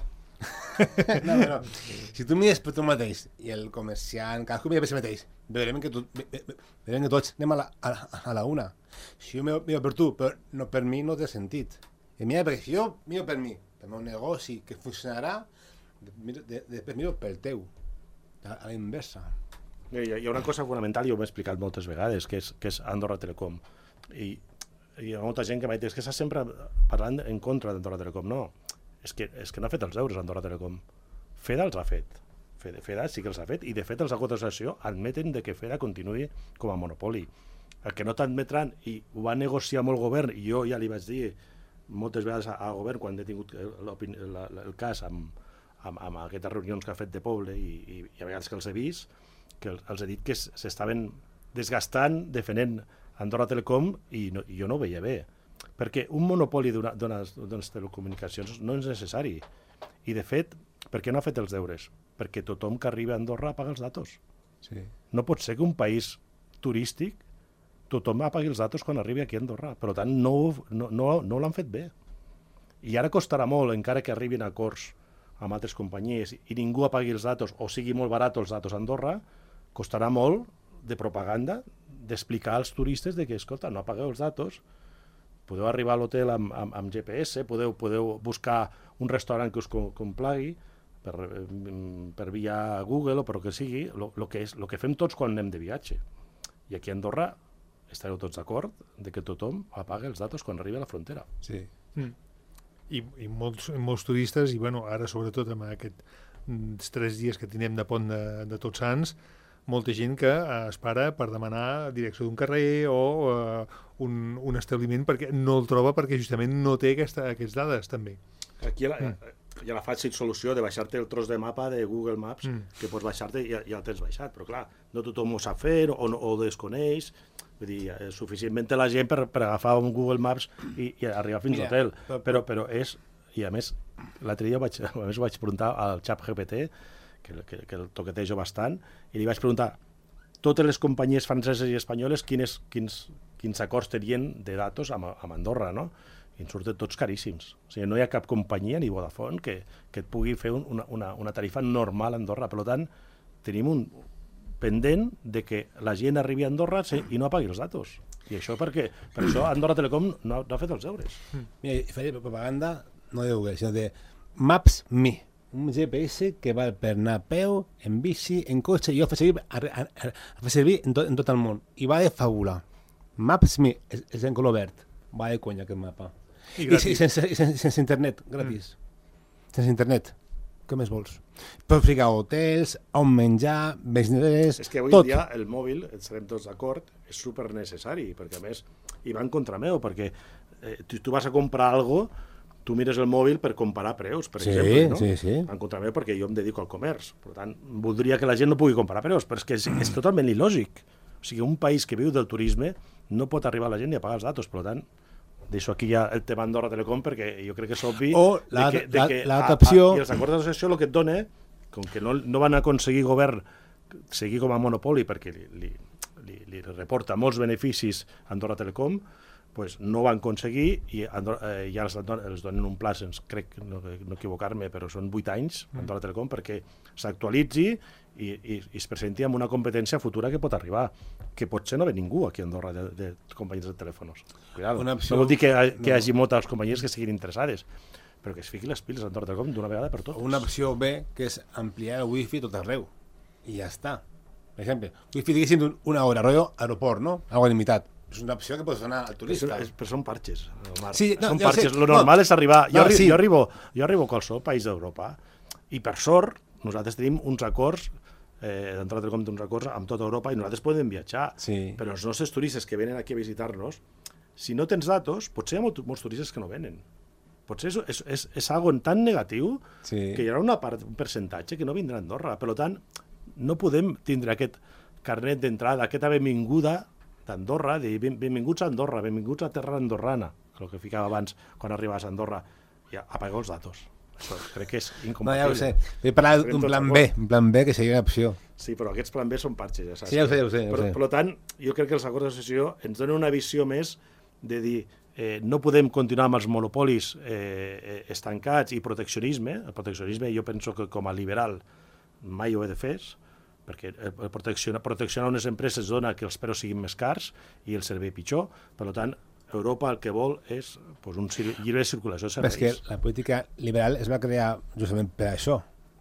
no, no, no. Si tu mires per tu mateix i el comerciant, cadascú mira per si mateix, veurem que, tu, veurem que tots anem a la, a, la, a la una. Si jo miro per tu, però no, per mi no té sentit. I mira, perquè si jo miro per mi, per el meu negoci, que funcionarà, miro, de, després miro pel teu, a, a la inversa. Hi ha, hi ha una cosa fonamental, i ho m'he explicat moltes vegades, que és, que és Andorra Telecom. I, i hi ha molta gent que m'ha dit és que estàs sempre parlant en contra d'Andorra Telecom. No, és que, és que no ha fet els deures Andorra Telecom. FEDA els ha fet. FEDA sí que els ha fet, i de fet els acords d'associació admeten de que FEDA continuï com a monopoli. El que no t'admetran, i ho va negociar molt el govern, i jo ja li vaig dir moltes vegades al govern quan he tingut el, el cas amb, amb, amb aquestes reunions que ha fet de poble, i, i, i a vegades que els he vist, que els he dit que s'estaven desgastant defendent Andorra Telecom, i, no, i jo no ho veia bé, perquè un monopoli d'unes telecomunicacions no és necessari. I de fet, per què no ha fet els deures? Perquè tothom que arriba a Andorra paga els datos. Sí. No pot ser que un país turístic tothom pagui els datos quan arribi aquí a Andorra. Per tant, no, no, no, no l'han fet bé. I ara costarà molt, encara que arribin a acords amb altres companyies i ningú apagui els datos o sigui molt barat els datos a Andorra, costarà molt de propaganda d'explicar als turistes de que, escolta, no apagueu els datos, podeu arribar a l'hotel amb, amb, amb G P S, podeu, podeu buscar un restaurant que us complagui per, per via Google o per el que sigui, el que, és, lo que fem tots quan anem de viatge. I aquí a Andorra estareu tots d'acord de que tothom apaga els datos quan arriba a la frontera. Sí. Mm. I, i molts, molts turistes, i bueno, ara sobretot amb aquests tres dies que tindrem de pont de, de Tots Sants, molta gent que eh, es para per demanar direcció d'un carrer o eh, un, un establiment perquè no el troba perquè justament no té aquesta, aquestes dades també. Aquí la, mm. hi ha la fàcil solució de baixar-te el tros de mapa de Google Maps, mm. que pots baixar-te i ja, ja el tens baixat, però clar, no tothom ho sap fer o, o, o desconeix, vull dir, eh, suficientment té la gent per, per agafar un Google Maps i, i arribar fins a l'hotel, però, però és, i a més, l'altre dia vaig, a més vaig preguntar al xat G P T, que, que, que el toquetejo bastant, i li vaig preguntar totes les companyies franceses i espanyoles quins, quins, quins acords tenien de datos amb, amb Andorra, no? I ens surten tots caríssims. O sigui, no hi ha cap companyia, ni Vodafone, que, que et pugui fer un, una, una, una tarifa normal a Andorra. Per tant, tenim un pendent de que la gent arribi a Andorra i no apagui els datos. I això perquè, per això Andorra Telecom no, no ha fet els deures. Mira, i faré propaganda, no de Google, sinó de Maps.me. Un G P S que val per anar a peu, en bici, en cotxe, i jo fa servir, a, a, a, a fer servir en, tot, en tot el món. I va de fabula. Maps.me, és, és en color verd. Va de conya aquest mapa. I, I, i, sense, i sense, sense internet, gratis. Mm. Sense internet. Què més vols? Pots ficar hotels, on menjar, business, És que avui tot. en dia el mòbil, estarem tots d'acord, és super necessari, perquè a més hi va en contra meu, perquè eh, tu, tu vas a comprar algo, tu mires el mòbil per comparar preus, per Sí, exemple, no? sí, sí. En contra meu perquè jo em dedico al comerç, per tant, voldria que la gent no pugui comparar preus, però és que és, és totalment il·lògic. O sigui, un país que viu del turisme no pot arribar a la gent ni a pagar els datos, per tant, deixo aquí ja el tema Andorra Telecom perquè jo crec que és obvi O la- de que, de la- que l'altra a- a- opció- i els acords d'associació el que et dona, com que no, no van aconseguir govern seguir com a monopoli perquè li, li, li, li reporta molts beneficis a Andorra Telecom, pues no van aconseguir i Andorra, eh, ja els, els donen un pla, ens crec, no, no equivocar-me, però són vuit anys a Andorra Telecom perquè s'actualitzi i, i, i es presenti amb una competència futura que pot arribar, que potser no ve ningú aquí a Andorra de, de companyies de telèfons. Cuidado. Una opció- No vol dir que, que no. hi hagi moltes companyies que siguin interessades, però que es fiqui les piles a Andorra Telecom d'una vegada per totes. Una opció B, que és ampliar el wifi tot arreu. I ja està. Per exemple, wifi diguéssim una hora, rotllo aeroport, no? Algo limitat. És una opció que pots donar al Però, turista. és, però són parxes, Omar. Sí, no, són ja ho parxes. sé. Lo normal No. és arribar... Jo, No, arri sí. jo, arribo, jo arribo a qualsevol país d'Europa i, per sort, nosaltres tenim uns acords, eh, d'Andorra Telecom té uns acords amb tota Europa i nosaltres podem viatjar. Sí. Però els nostres turistes que venen aquí a visitar-nos, si no tens datos, potser hi ha molt, molts turistes que no venen. Potser és, és, és, és algo tan negatiu Sí. que hi haurà una part, un percentatge que no vindrà a Andorra. Per tant, no podem tindre aquest carnet d'entrada, aquesta benvinguda d'Andorra, de ben, benvinguts a Andorra, benvinguts a terra andorrana, el que ficava abans quan arribaves a Andorra, i apagar els datos. Això crec que és No, incompatible. ja ho sé. Vull parlar Estarem d'un tots plan d'acord. B, un plan B que seria una opció. Sí, però aquests plan B són parxes, ja saps. Sí, ja ho sé, ja ho sé, ja ho per, sé. per tant, jo crec que els acords d'associació ens donen una visió més de dir eh, no podem continuar amb els monopolis eh, eh, estancats i proteccionisme. El proteccionisme jo penso que com a liberal mai ho he de fer, perquè el, el proteccionar, proteccionar unes empreses dona que els preus siguin més cars i el servei pitjor. Per tant, Europa el que vol és pues, un cir lliure circulació de Però és serveis. que la política liberal es va crear justament per això.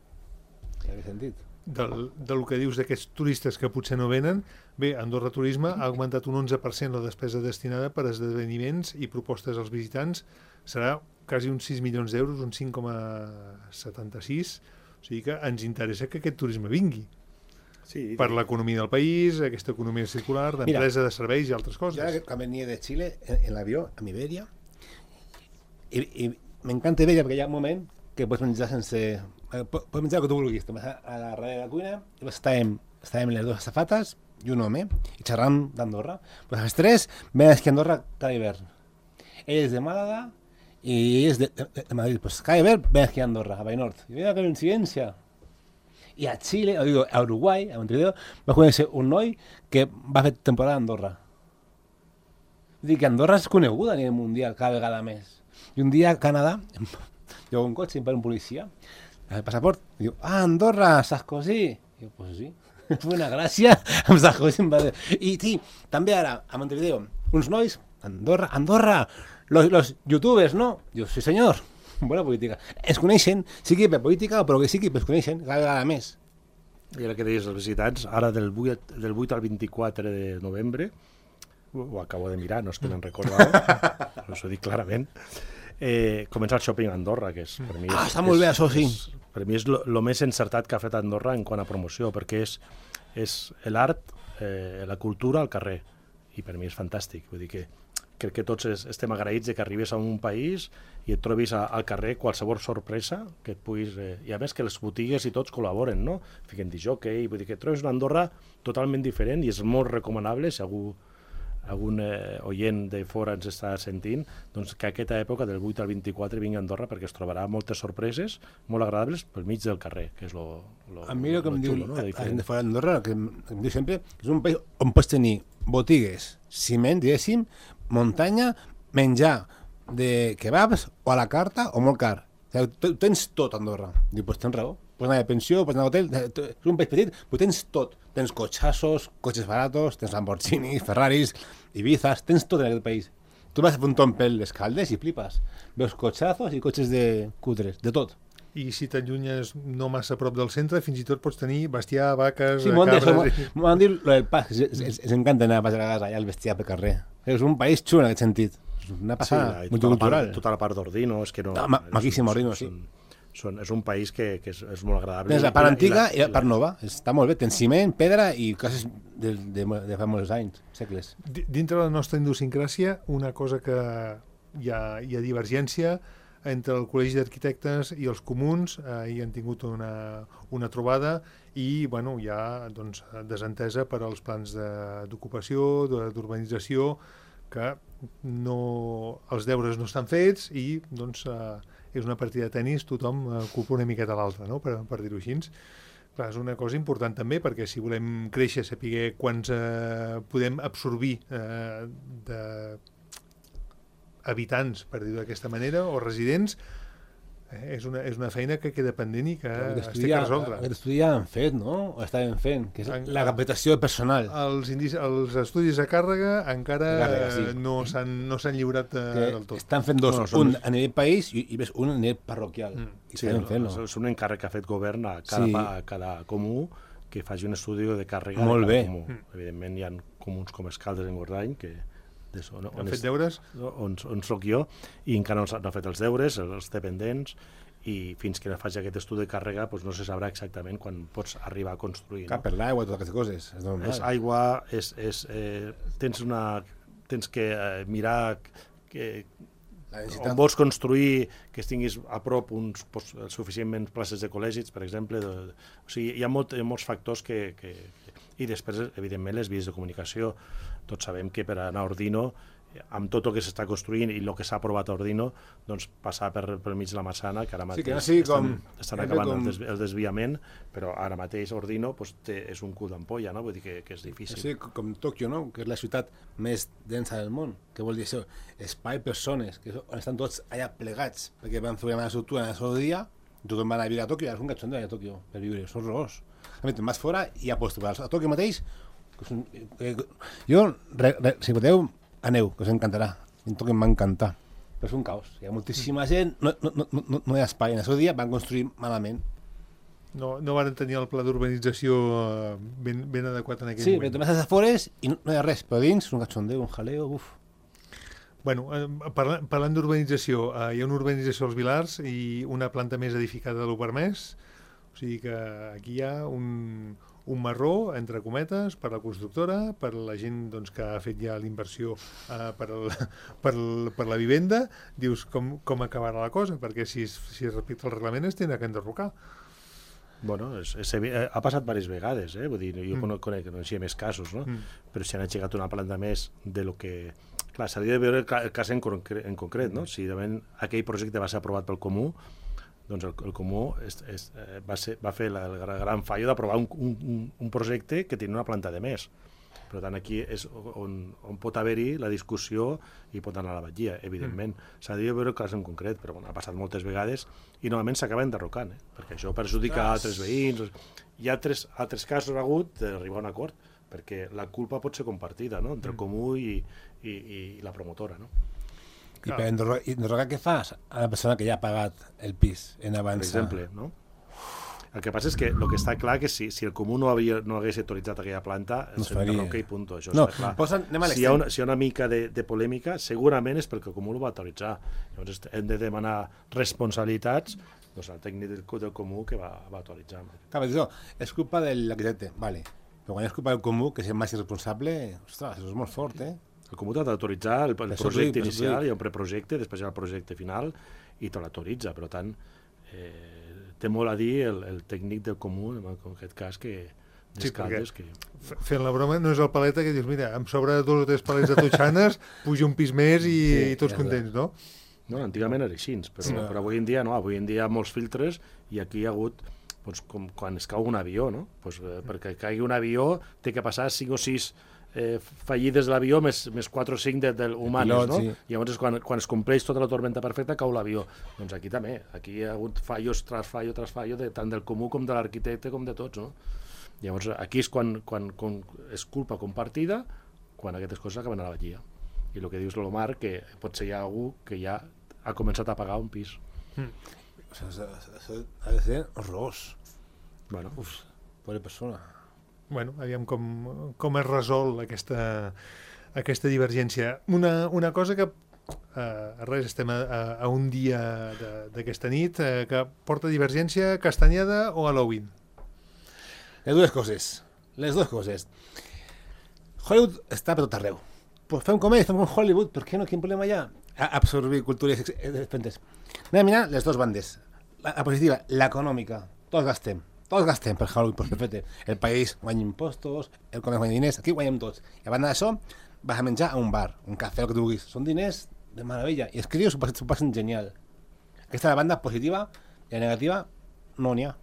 En aquest sentit. Del, del que dius d'aquests turistes que potser no venen, bé, Andorra Turisme ha augmentat un onze per cent la despesa destinada per esdeveniments i propostes als visitants. Serà quasi uns sis milions d'euros, un cinc coma setanta-sis. O sigui que ens interessa que aquest turisme vingui. Sí, Per l'economia del país, aquesta economia circular, d'empresa, de serveis i altres Yo ahora coses. que que venía de Chile en, en l'avió, a Iberia, i, i m'encanta Iberia perquè hi ha un moment que pots menjar sense... eh, po- Pots menjar el que tu vulguis. Te vas a, a la darrere de la cuina, i estàvem, estàvem les dues azafates i un home, i xerram d'Andorra. Pues els tres ven esquí a Andorra cada hivern. Ell és de Màlaga i ell és de, de, de Madrid. Pues cada hivern ven esquí a Andorra, a Bainort. I mira que coincidència. I a Xile, o digo, a Uruguai, a Montevideo, va conèixer un noi que va fer temporada a Andorra. Vull dir que Andorra és coneguda a nivell mundial cada vegada més. I un dia a Canadà, jo un cotxe, em para un policia, el passaport, i diu, ah, Andorra, Sarkozy. I jo, pues sí, fue una gràcia amb Sarkozy. Em va dir. I sí, també ara, a Montevideo, uns nois, Andorra, Andorra, los, los youtubers, no? Jo, sí senyor, bona política. Es coneixen, sigui per política o per el que sigui, però es coneixen cada vegada més. I ara que deies els visitants, ara del vuit, del vuit al vint-i-quatre de novembre, ho, ho acabo de mirar, no és que me'n recordava, però us ho dic clarament, eh, comença el shopping a Andorra, que és, per mi és, Ah, està molt bé, això sí. És, per mi és el més encertat que ha fet Andorra en quant a promoció, perquè és, és l'art, eh, la cultura al carrer, i per mi és fantàstic, vull dir que crec que tots es, estem agraïts de que arribes a un país i et trobis a, al carrer qualsevol sorpresa que et puguis... Eh, I a més que les botigues i tots col·laboren, no? Fiquen disjockey, vull dir que et trobes una Andorra totalment diferent i és molt recomanable, si algú, algun eh, oient de fora ens està sentint, doncs que aquesta època del vuit al vint-i-quatre vingui a Andorra perquè es trobarà moltes sorpreses molt agradables pel mig del carrer, que és lo, lo, A mi el que lo em diu xulo, no? la De gent diferent. de fora d'Andorra, que em, que em diu sempre, que és un país on pots tenir botigues, ciment, diguéssim, muntanya, menjar de kebabs o a la carta o molt car. O sigui, tu tens tot a Andorra. Diu, pues tens raó. Pots anar de pensió, pots anar a hotel, eh, tu- és un país petit, però tens tot. Tens cotxassos, cotxes baratos, tens Lamborghinis, Ferraris, Ibizas, tens tot en aquest país. Tu vas a fer un tompel les Caldes i flipes. Veus cotxazos i cotxes de cutres, de tot. I si t'allunyes no massa a prop del centre, fins i tot pots tenir bestiar, vaques, Sí, m'ho han dit, cabres... això, m'ho han dit lo del pas, que es, es, es encanta anar a pasar a casa allà al bestiar pel carrer. És un país xulo en aquest sentit. És una Sí, passada i tota la multicultural. part, tota la part d'Ordino, és que no... Ah, ma- és- maquíssim, són- Ordino, sí. són- són, és un país que, que és, és molt agradable. Tens la part antiga i la, i la part nova. Està molt bé. Tens ciment, pedra i coses de, de, de fa molts anys, segles. Dintre de la nostra idiosincràsia, una cosa que hi ha, hi ha divergència entre el Col·legi d'Arquitectes i els comuns, eh, hi han tingut una, una trobada i bueno, hi ha doncs, desentesa per als plans d'ocupació, d'urbanització, que no, els deures no estan fets i doncs, eh, és una partida de tenis, tothom eh, culpa una miqueta l'altra, no? per, per dir-ho així. Clar, és una cosa important també, perquè si volem créixer, saber quants eh, podem absorbir eh, de habitants, per dir-ho d'aquesta manera, o residents, eh, és, una, és una feina que queda pendent i que es té que resoldre. Aquest estudi ja han fet, no? O estaven fent, que és En, la capacitació personal. Els, indici, els estudis a càrrega encara càrrega, sí. eh, no s'han no s'han lliurat eh, del tot. Estan fent dos, No, són- un a nivell país i, i ves un a nivell parroquial. Mm. I Sí, estan fent, és, no? és un encàrrec que ha fet govern a cada, Sí. sí. a cada comú que faci un estudi de càrrega Molt de bé. cada comú. Mm. Evidentment hi ha comuns com Escaldes en Gordany que des, on, Han on, fet és, deures? on, on soc jo i encara no, s'ha- no ha fet els deures, els té pendents, i fins que no faci aquest estudi de càrrega doncs no se sabrà exactament quan pots arribar a construir. Cap No? per l'aigua, totes aquestes coses. És normal. És aigua, és, és, eh, tens, una, tens que eh, mirar que, La on densitat. vols construir, que tinguis a prop uns pues, suficientment places de col·legis, per exemple. De, o sigui, hi ha, molt, hi ha molts factors que, que, que... I després, evidentment, les vies de comunicació. Tots sabem que per anar a Ordino, amb tot el que s'està construint i el que s'ha aprovat a Ordino, doncs passar per, per mig de la Massana, que ara mateix Sí, que no sigui estan, com- estan sempre acabant com- el, des, el desviament, però ara mateix Ordino pues, té, és un cul d'ampolla, no? Vull dir que, que és difícil. Sí, com Tòquio, no? Que és la ciutat més densa del món. Què vol dir això? Espai, persones, que on estan tots allà plegats, perquè van fer una estructura en el seu dia, tothom va anar a viure a Tòquio, és un cachondeo allà a Tòquio per viure, és horrorós. A més, te'n vas fora i aposto a Tòquio mateix, que és un, eh, jo, re, re, si podeu, aneu, que us encantarà. En Tòquio em va encantar. Però és un caos. Hi ha moltíssima gent, no, no, no, no, no hi ha espai. En el seu dia van construir malament. No, no van tenir el pla d'urbanització eh, ben, ben adequat en aquell Sí, moment. però te vas als afores i no, no hi ha res, però dins un cachondeo, un jaleo, uf. Bueno, eh, parlant, parlant d'urbanització, eh, hi ha una urbanització als Vilars i una planta més edificada de l'Ubermès, o sigui que aquí hi ha un, un marró, entre cometes, per la constructora, per la gent doncs, que ha fet ja l'inversió eh, per, el, per, el, per la vivenda. Dius, com, com acabarà la cosa? Perquè si, es- si es respecta el reglament es tindrà que enderrocar. Bueno, és, és, evi- eh, ha passat diverses vegades, eh? Vull dir, jo Mm. mm. conec, coneixia més casos, no? Mm. Però si han aixecat una planta més de lo que... Clar, s'hauria de veure el, ca- el cas en, concre en concret, no? Si realment aquell projecte va ser aprovat pel Comú, doncs el, el Comú és, és, eh, va, ser, va fer la, el gran, gran fallo d'aprovar un, un, un- un projecte que tenia una planta de més. Per tant, aquí és on, on pot haver-hi la discussió i pot anar a la batgia, evidentment. Mm. S'ha de veure el cas en concret, però bueno, ha passat moltes vegades i normalment s'acaba enderrocant, eh? Perquè això perjudica a altres veïns. Hi ha altres, altres casos ha hagut d'arribar a un acord, perquè la culpa pot ser compartida, no?, entre el Comú i, i, i la promotora, no? I per enderrocar, i enderrocar què fas? A la persona que ja ha pagat el pis en Per avança. exemple, no? El que passa és que el que està clar que si, si el Comú no, havia, no hagués autoritzat aquella planta, No es se faria. enderroca i punto, això No, està clar. posa, anem a Si hi, ha l'extrem. una, si hi ha una mica de, de polèmica, segurament és perquè el Comú ho va autoritzar. Llavors est- hem de demanar responsabilitats doncs, al tècnic del, del Comú que va, va autoritzar. Clar, però això, és culpa de l'arquitecte, vale. Però quan és culpa del comú, que és el màxim responsable, ostres, això és molt fort, eh? El Comú t'ha d'autoritzar el, el Per això projecte dic, per això inicial, dic. hi ha un preprojecte, després hi ha el projecte final i te l'autoritza. Per tant, eh, té molt a dir el, el tècnic del Comú, en aquest cas, que Sí, d'Escaldes, perquè- que... F- Fent la broma, no és el paleta que dius, mira, em sobra dos o tres palets de totxanes, pujo un pis més i, Sí, i tots ja contents, no? No, antigament era així, però, Sí. però avui en dia no, avui en dia hi ha molts filtres i aquí hi ha hagut, doncs, com quan es cau un avió, no? Pues, eh, perquè caigui un avió té que passar cinc o sis eh, fallides de l'avió més, més quatre o cinc de, de humanes, pilot, no? sí. I llavors quan, quan es compleix tota la tormenta perfecta cau l'avió. Doncs aquí també, aquí hi ha hagut fallos tras fallo tras fallo, de, tant del comú com de l'arquitecte com de tots, no? Llavors aquí és quan, quan, quan és culpa compartida, quan aquestes coses acaben a la batlla. I el que dius l'Omar, que pot ser hi ha algú que ja ha començat a pagar un pis. O sigui, això, això ha de ser horrorós. Bueno, Uf, pobra persona. Bueno, aviam com, com es resol aquesta, aquesta divergència. Una, una cosa que Uh, res, estem a, a, a un dia d'aquesta nit uh, que porta divergència, Castanyeda o Halloween? Les dues coses. Les dues coses. Hollywood està per tot arreu. Pues fem com ells, fem com Hollywood, per què no? Quin problema hi ha? A absorbir cultures diferents. Anem a mirar les dues bandes. La, la positiva, l'econòmica. Tots gastem. Tots gastem per Halloween, per perfecte. El país guanya impostos, el comerç guanya diners, aquí guanyem tots. I a banda d'això, vas a menjar a un bar, un cafè, el que tu vulguis. Són diners de meravella. I els crios s'ho passen, passen genial. Aquesta és la banda positiva i la negativa no n'hi ha.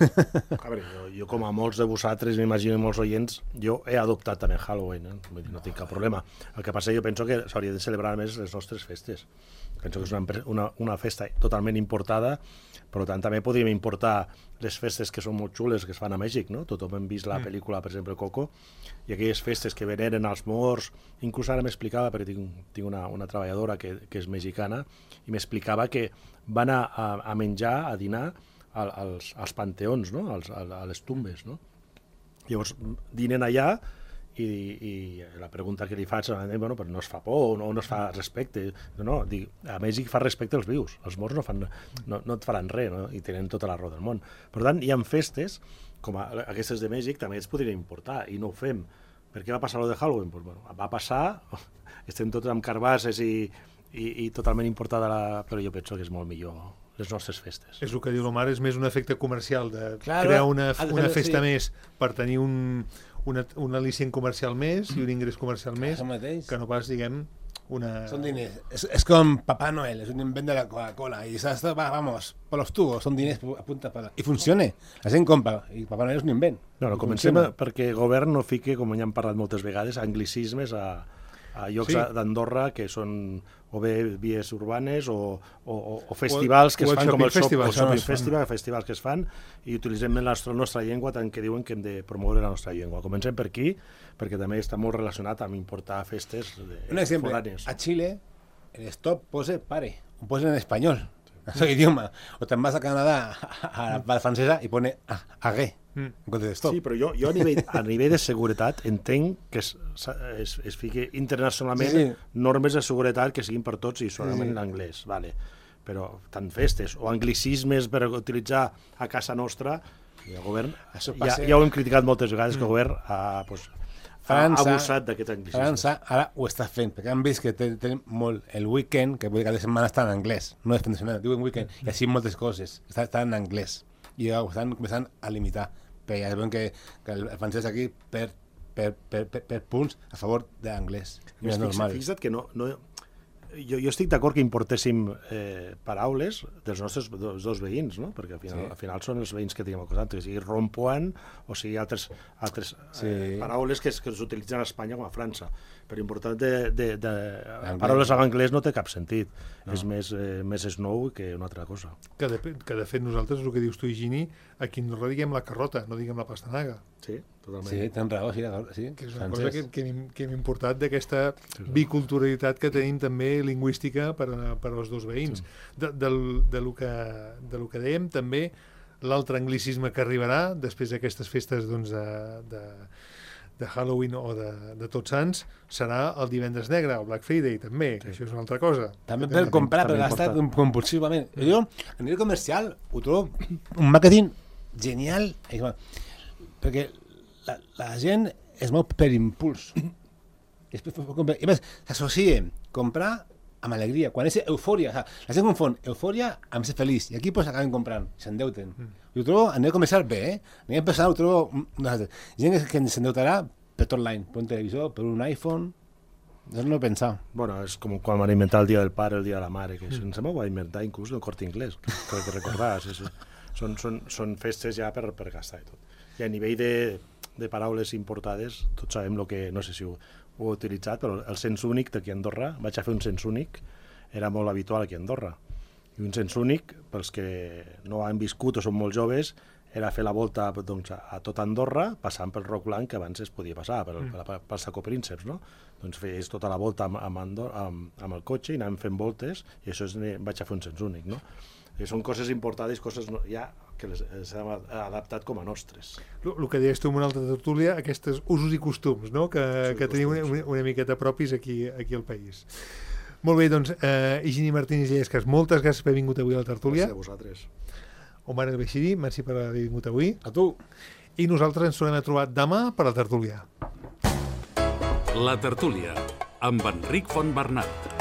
A veure, jo, jo com a molts de vosaltres, m'imagino molts oients, jo he adoptat també Halloween, eh? Vull dir, no tinc cap problema. El que passa, jo penso que s'hauria de celebrar més les nostres festes. Penso que és una, una, una festa totalment importada, per tant també podríem importar les festes que són molt xules que es fan a Mèxic, no? Tothom hem vist la pel·lícula, per exemple, Coco, i aquelles festes que veneren als morts, inclús ara m'explicava, perquè tinc, tinc una, una treballadora que, que és mexicana, i m'explicava que van a, a, a menjar, a dinar, als, als panteons, no? als, a, a les tumbes. No? Llavors, dinen allà i, i la pregunta que li faig és, bueno, però no es fa por, no, no es fa respecte. No, no, dic, a Mèxic fa respecte als vius, els morts no, fan, no, no et faran res, no? I tenen tota la raó del món. Per tant, hi ha festes, com a, aquestes de Mèxic, també ens podrien importar, i no ho fem. Per què va passar lo de Halloween? Pues, bueno, va passar, estem tots amb carbasses i, i, i totalment importada, la... però jo penso que és molt millor les nostres festes. És el que diu l'Omar, és més un efecte comercial de claro, crear una, una festa sí. més per tenir un, una, un al·licient comercial més i un ingrés comercial més, que no pas, diguem, una... Són diners. És, és com Papà Noel, és un invent de la Coca-Cola i s'ha va, vamos, per los tubos, són diners a punta pala. I funciona, la gent compra, i Papà Noel és un invent. No, no, comencem a, perquè el govern no fique, com ja hem parlat moltes vegades, anglicismes a, a llocs sí. d'Andorra que són o bé vies urbanes o, o, o festivals que o, es fan com el Festival, el Shopping Festival, festivals que es fan i utilitzem la nostra, la nostra llengua tant que diuen que hem de promoure la nostra llengua. Comencem per aquí, perquè també està molt relacionat amb importar festes de, un exemple, foranes. A Xile el stop posa pare, ho posa en espanyol, en el seu idioma, o te'n vas a Canadà a la part francesa i pone agué. Mm. Sí, però jo, jo a, nivell, a nivell de seguretat entenc que es, es, es fiqui internacionalment sí, sí. normes de seguretat que siguin per tots i solament sí. en anglès, vale. Però tant festes o anglicismes per utilitzar a casa nostra, el govern, ja, ja ho hem criticat moltes vegades, mm. que el govern ha, pues, França, ha abusat d'aquest anglicisme. França ara ho està fent, perquè han vist que tenen molt el weekend, que cada setmana està en anglès, no és fin de setmana, diuen weekend, i així moltes coses, està, està en anglès, i ho estan començant a limitar. Però ja veuen que, que el francès aquí per, per, per, per, per punts a favor de l'anglès. És normal. Fixa't que no, no, jo, jo estic d'acord que importéssim eh, paraules dels nostres dos, dos veïns, no? Perquè al final, sí. al final són els veïns que tenim al costat, que sigui rompuan o sigui altres, altres sí. eh, paraules que, es, que s'utilitzen a Espanya com a França. Però important de, de, de paraules en anglès no té cap sentit. No. És més, eh, més snow que una altra cosa. Que de, que de fet nosaltres, el que dius tu, Higini, aquí no diguem la carrota, no diguem la pastanaga. Sí, totalment. Sí, tens raó, sí, sí. Que és una Francesc. cosa que, que, hem, que hem importat d'aquesta biculturalitat que tenim també lingüística per, a, per als dos veïns. Sí. De, del, de, lo que, de lo que dèiem també, l'altre anglicisme que arribarà després d'aquestes festes doncs, de, de, de Halloween o de, de Tots Sants serà el divendres negre, el Black Friday també, sí. que això és una altra cosa. També per comprar, per gastar compulsivament. Jo, a nivell comercial, ho trobo un màrqueting genial, perquè la, la gent es mou per impuls. I a més, s'associa comprar amb alegria, quan és eufòria. La gent confon eufòria amb ser feliç, i aquí pues, acaben comprant, s'endeuten. Mm. Jo ho trobo a nivell comercial bé, eh? A nivell personal ho trobo... Gent que s'endeutarà per tot l'any, per un televisor, per un iPhone... No no he pensat. Bueno, és com quan van inventar el dia del pare, el dia de la mare, que mm. em va inventar inclús el Corte Inglés, que, que recordar, sí, sí. Són, són, són festes ja per, per gastar i tot. I a nivell de, de paraules importades, tots sabem el que, no sé si ho, ho he utilitzat, però el cens únic d'aquí a Andorra, vaig a fer un cens únic, era molt habitual aquí a Andorra. I un cens únic, pels que no han viscut o són molt joves, era fer la volta doncs, a tot Andorra, passant pel Roc Blanc, que abans es podia passar, pel, mm. pel, pel Saco Prínceps, no? Doncs feies tota la volta amb, amb, Andorra, amb, amb el cotxe i anàvem fent voltes, i això és, vaig a fer un cens únic, no? I són coses importades, coses no, ja que les, les hem adaptat com a nostres. El que deies tu en una altra tertúlia, aquests usos i costums, no? que, sí, que tenim una, una miqueta propis aquí, aquí al país. Molt bé, doncs, eh, Higini Martínez Llescas, moltes gràcies per haver vingut avui a la tertúlia. Gràcies a vosaltres. Omar El Beixiri, merci per haver vingut avui. A tu. I nosaltres ens tornem a trobar demà per la tertúlia. La tertúlia, amb Enric Fontbernat.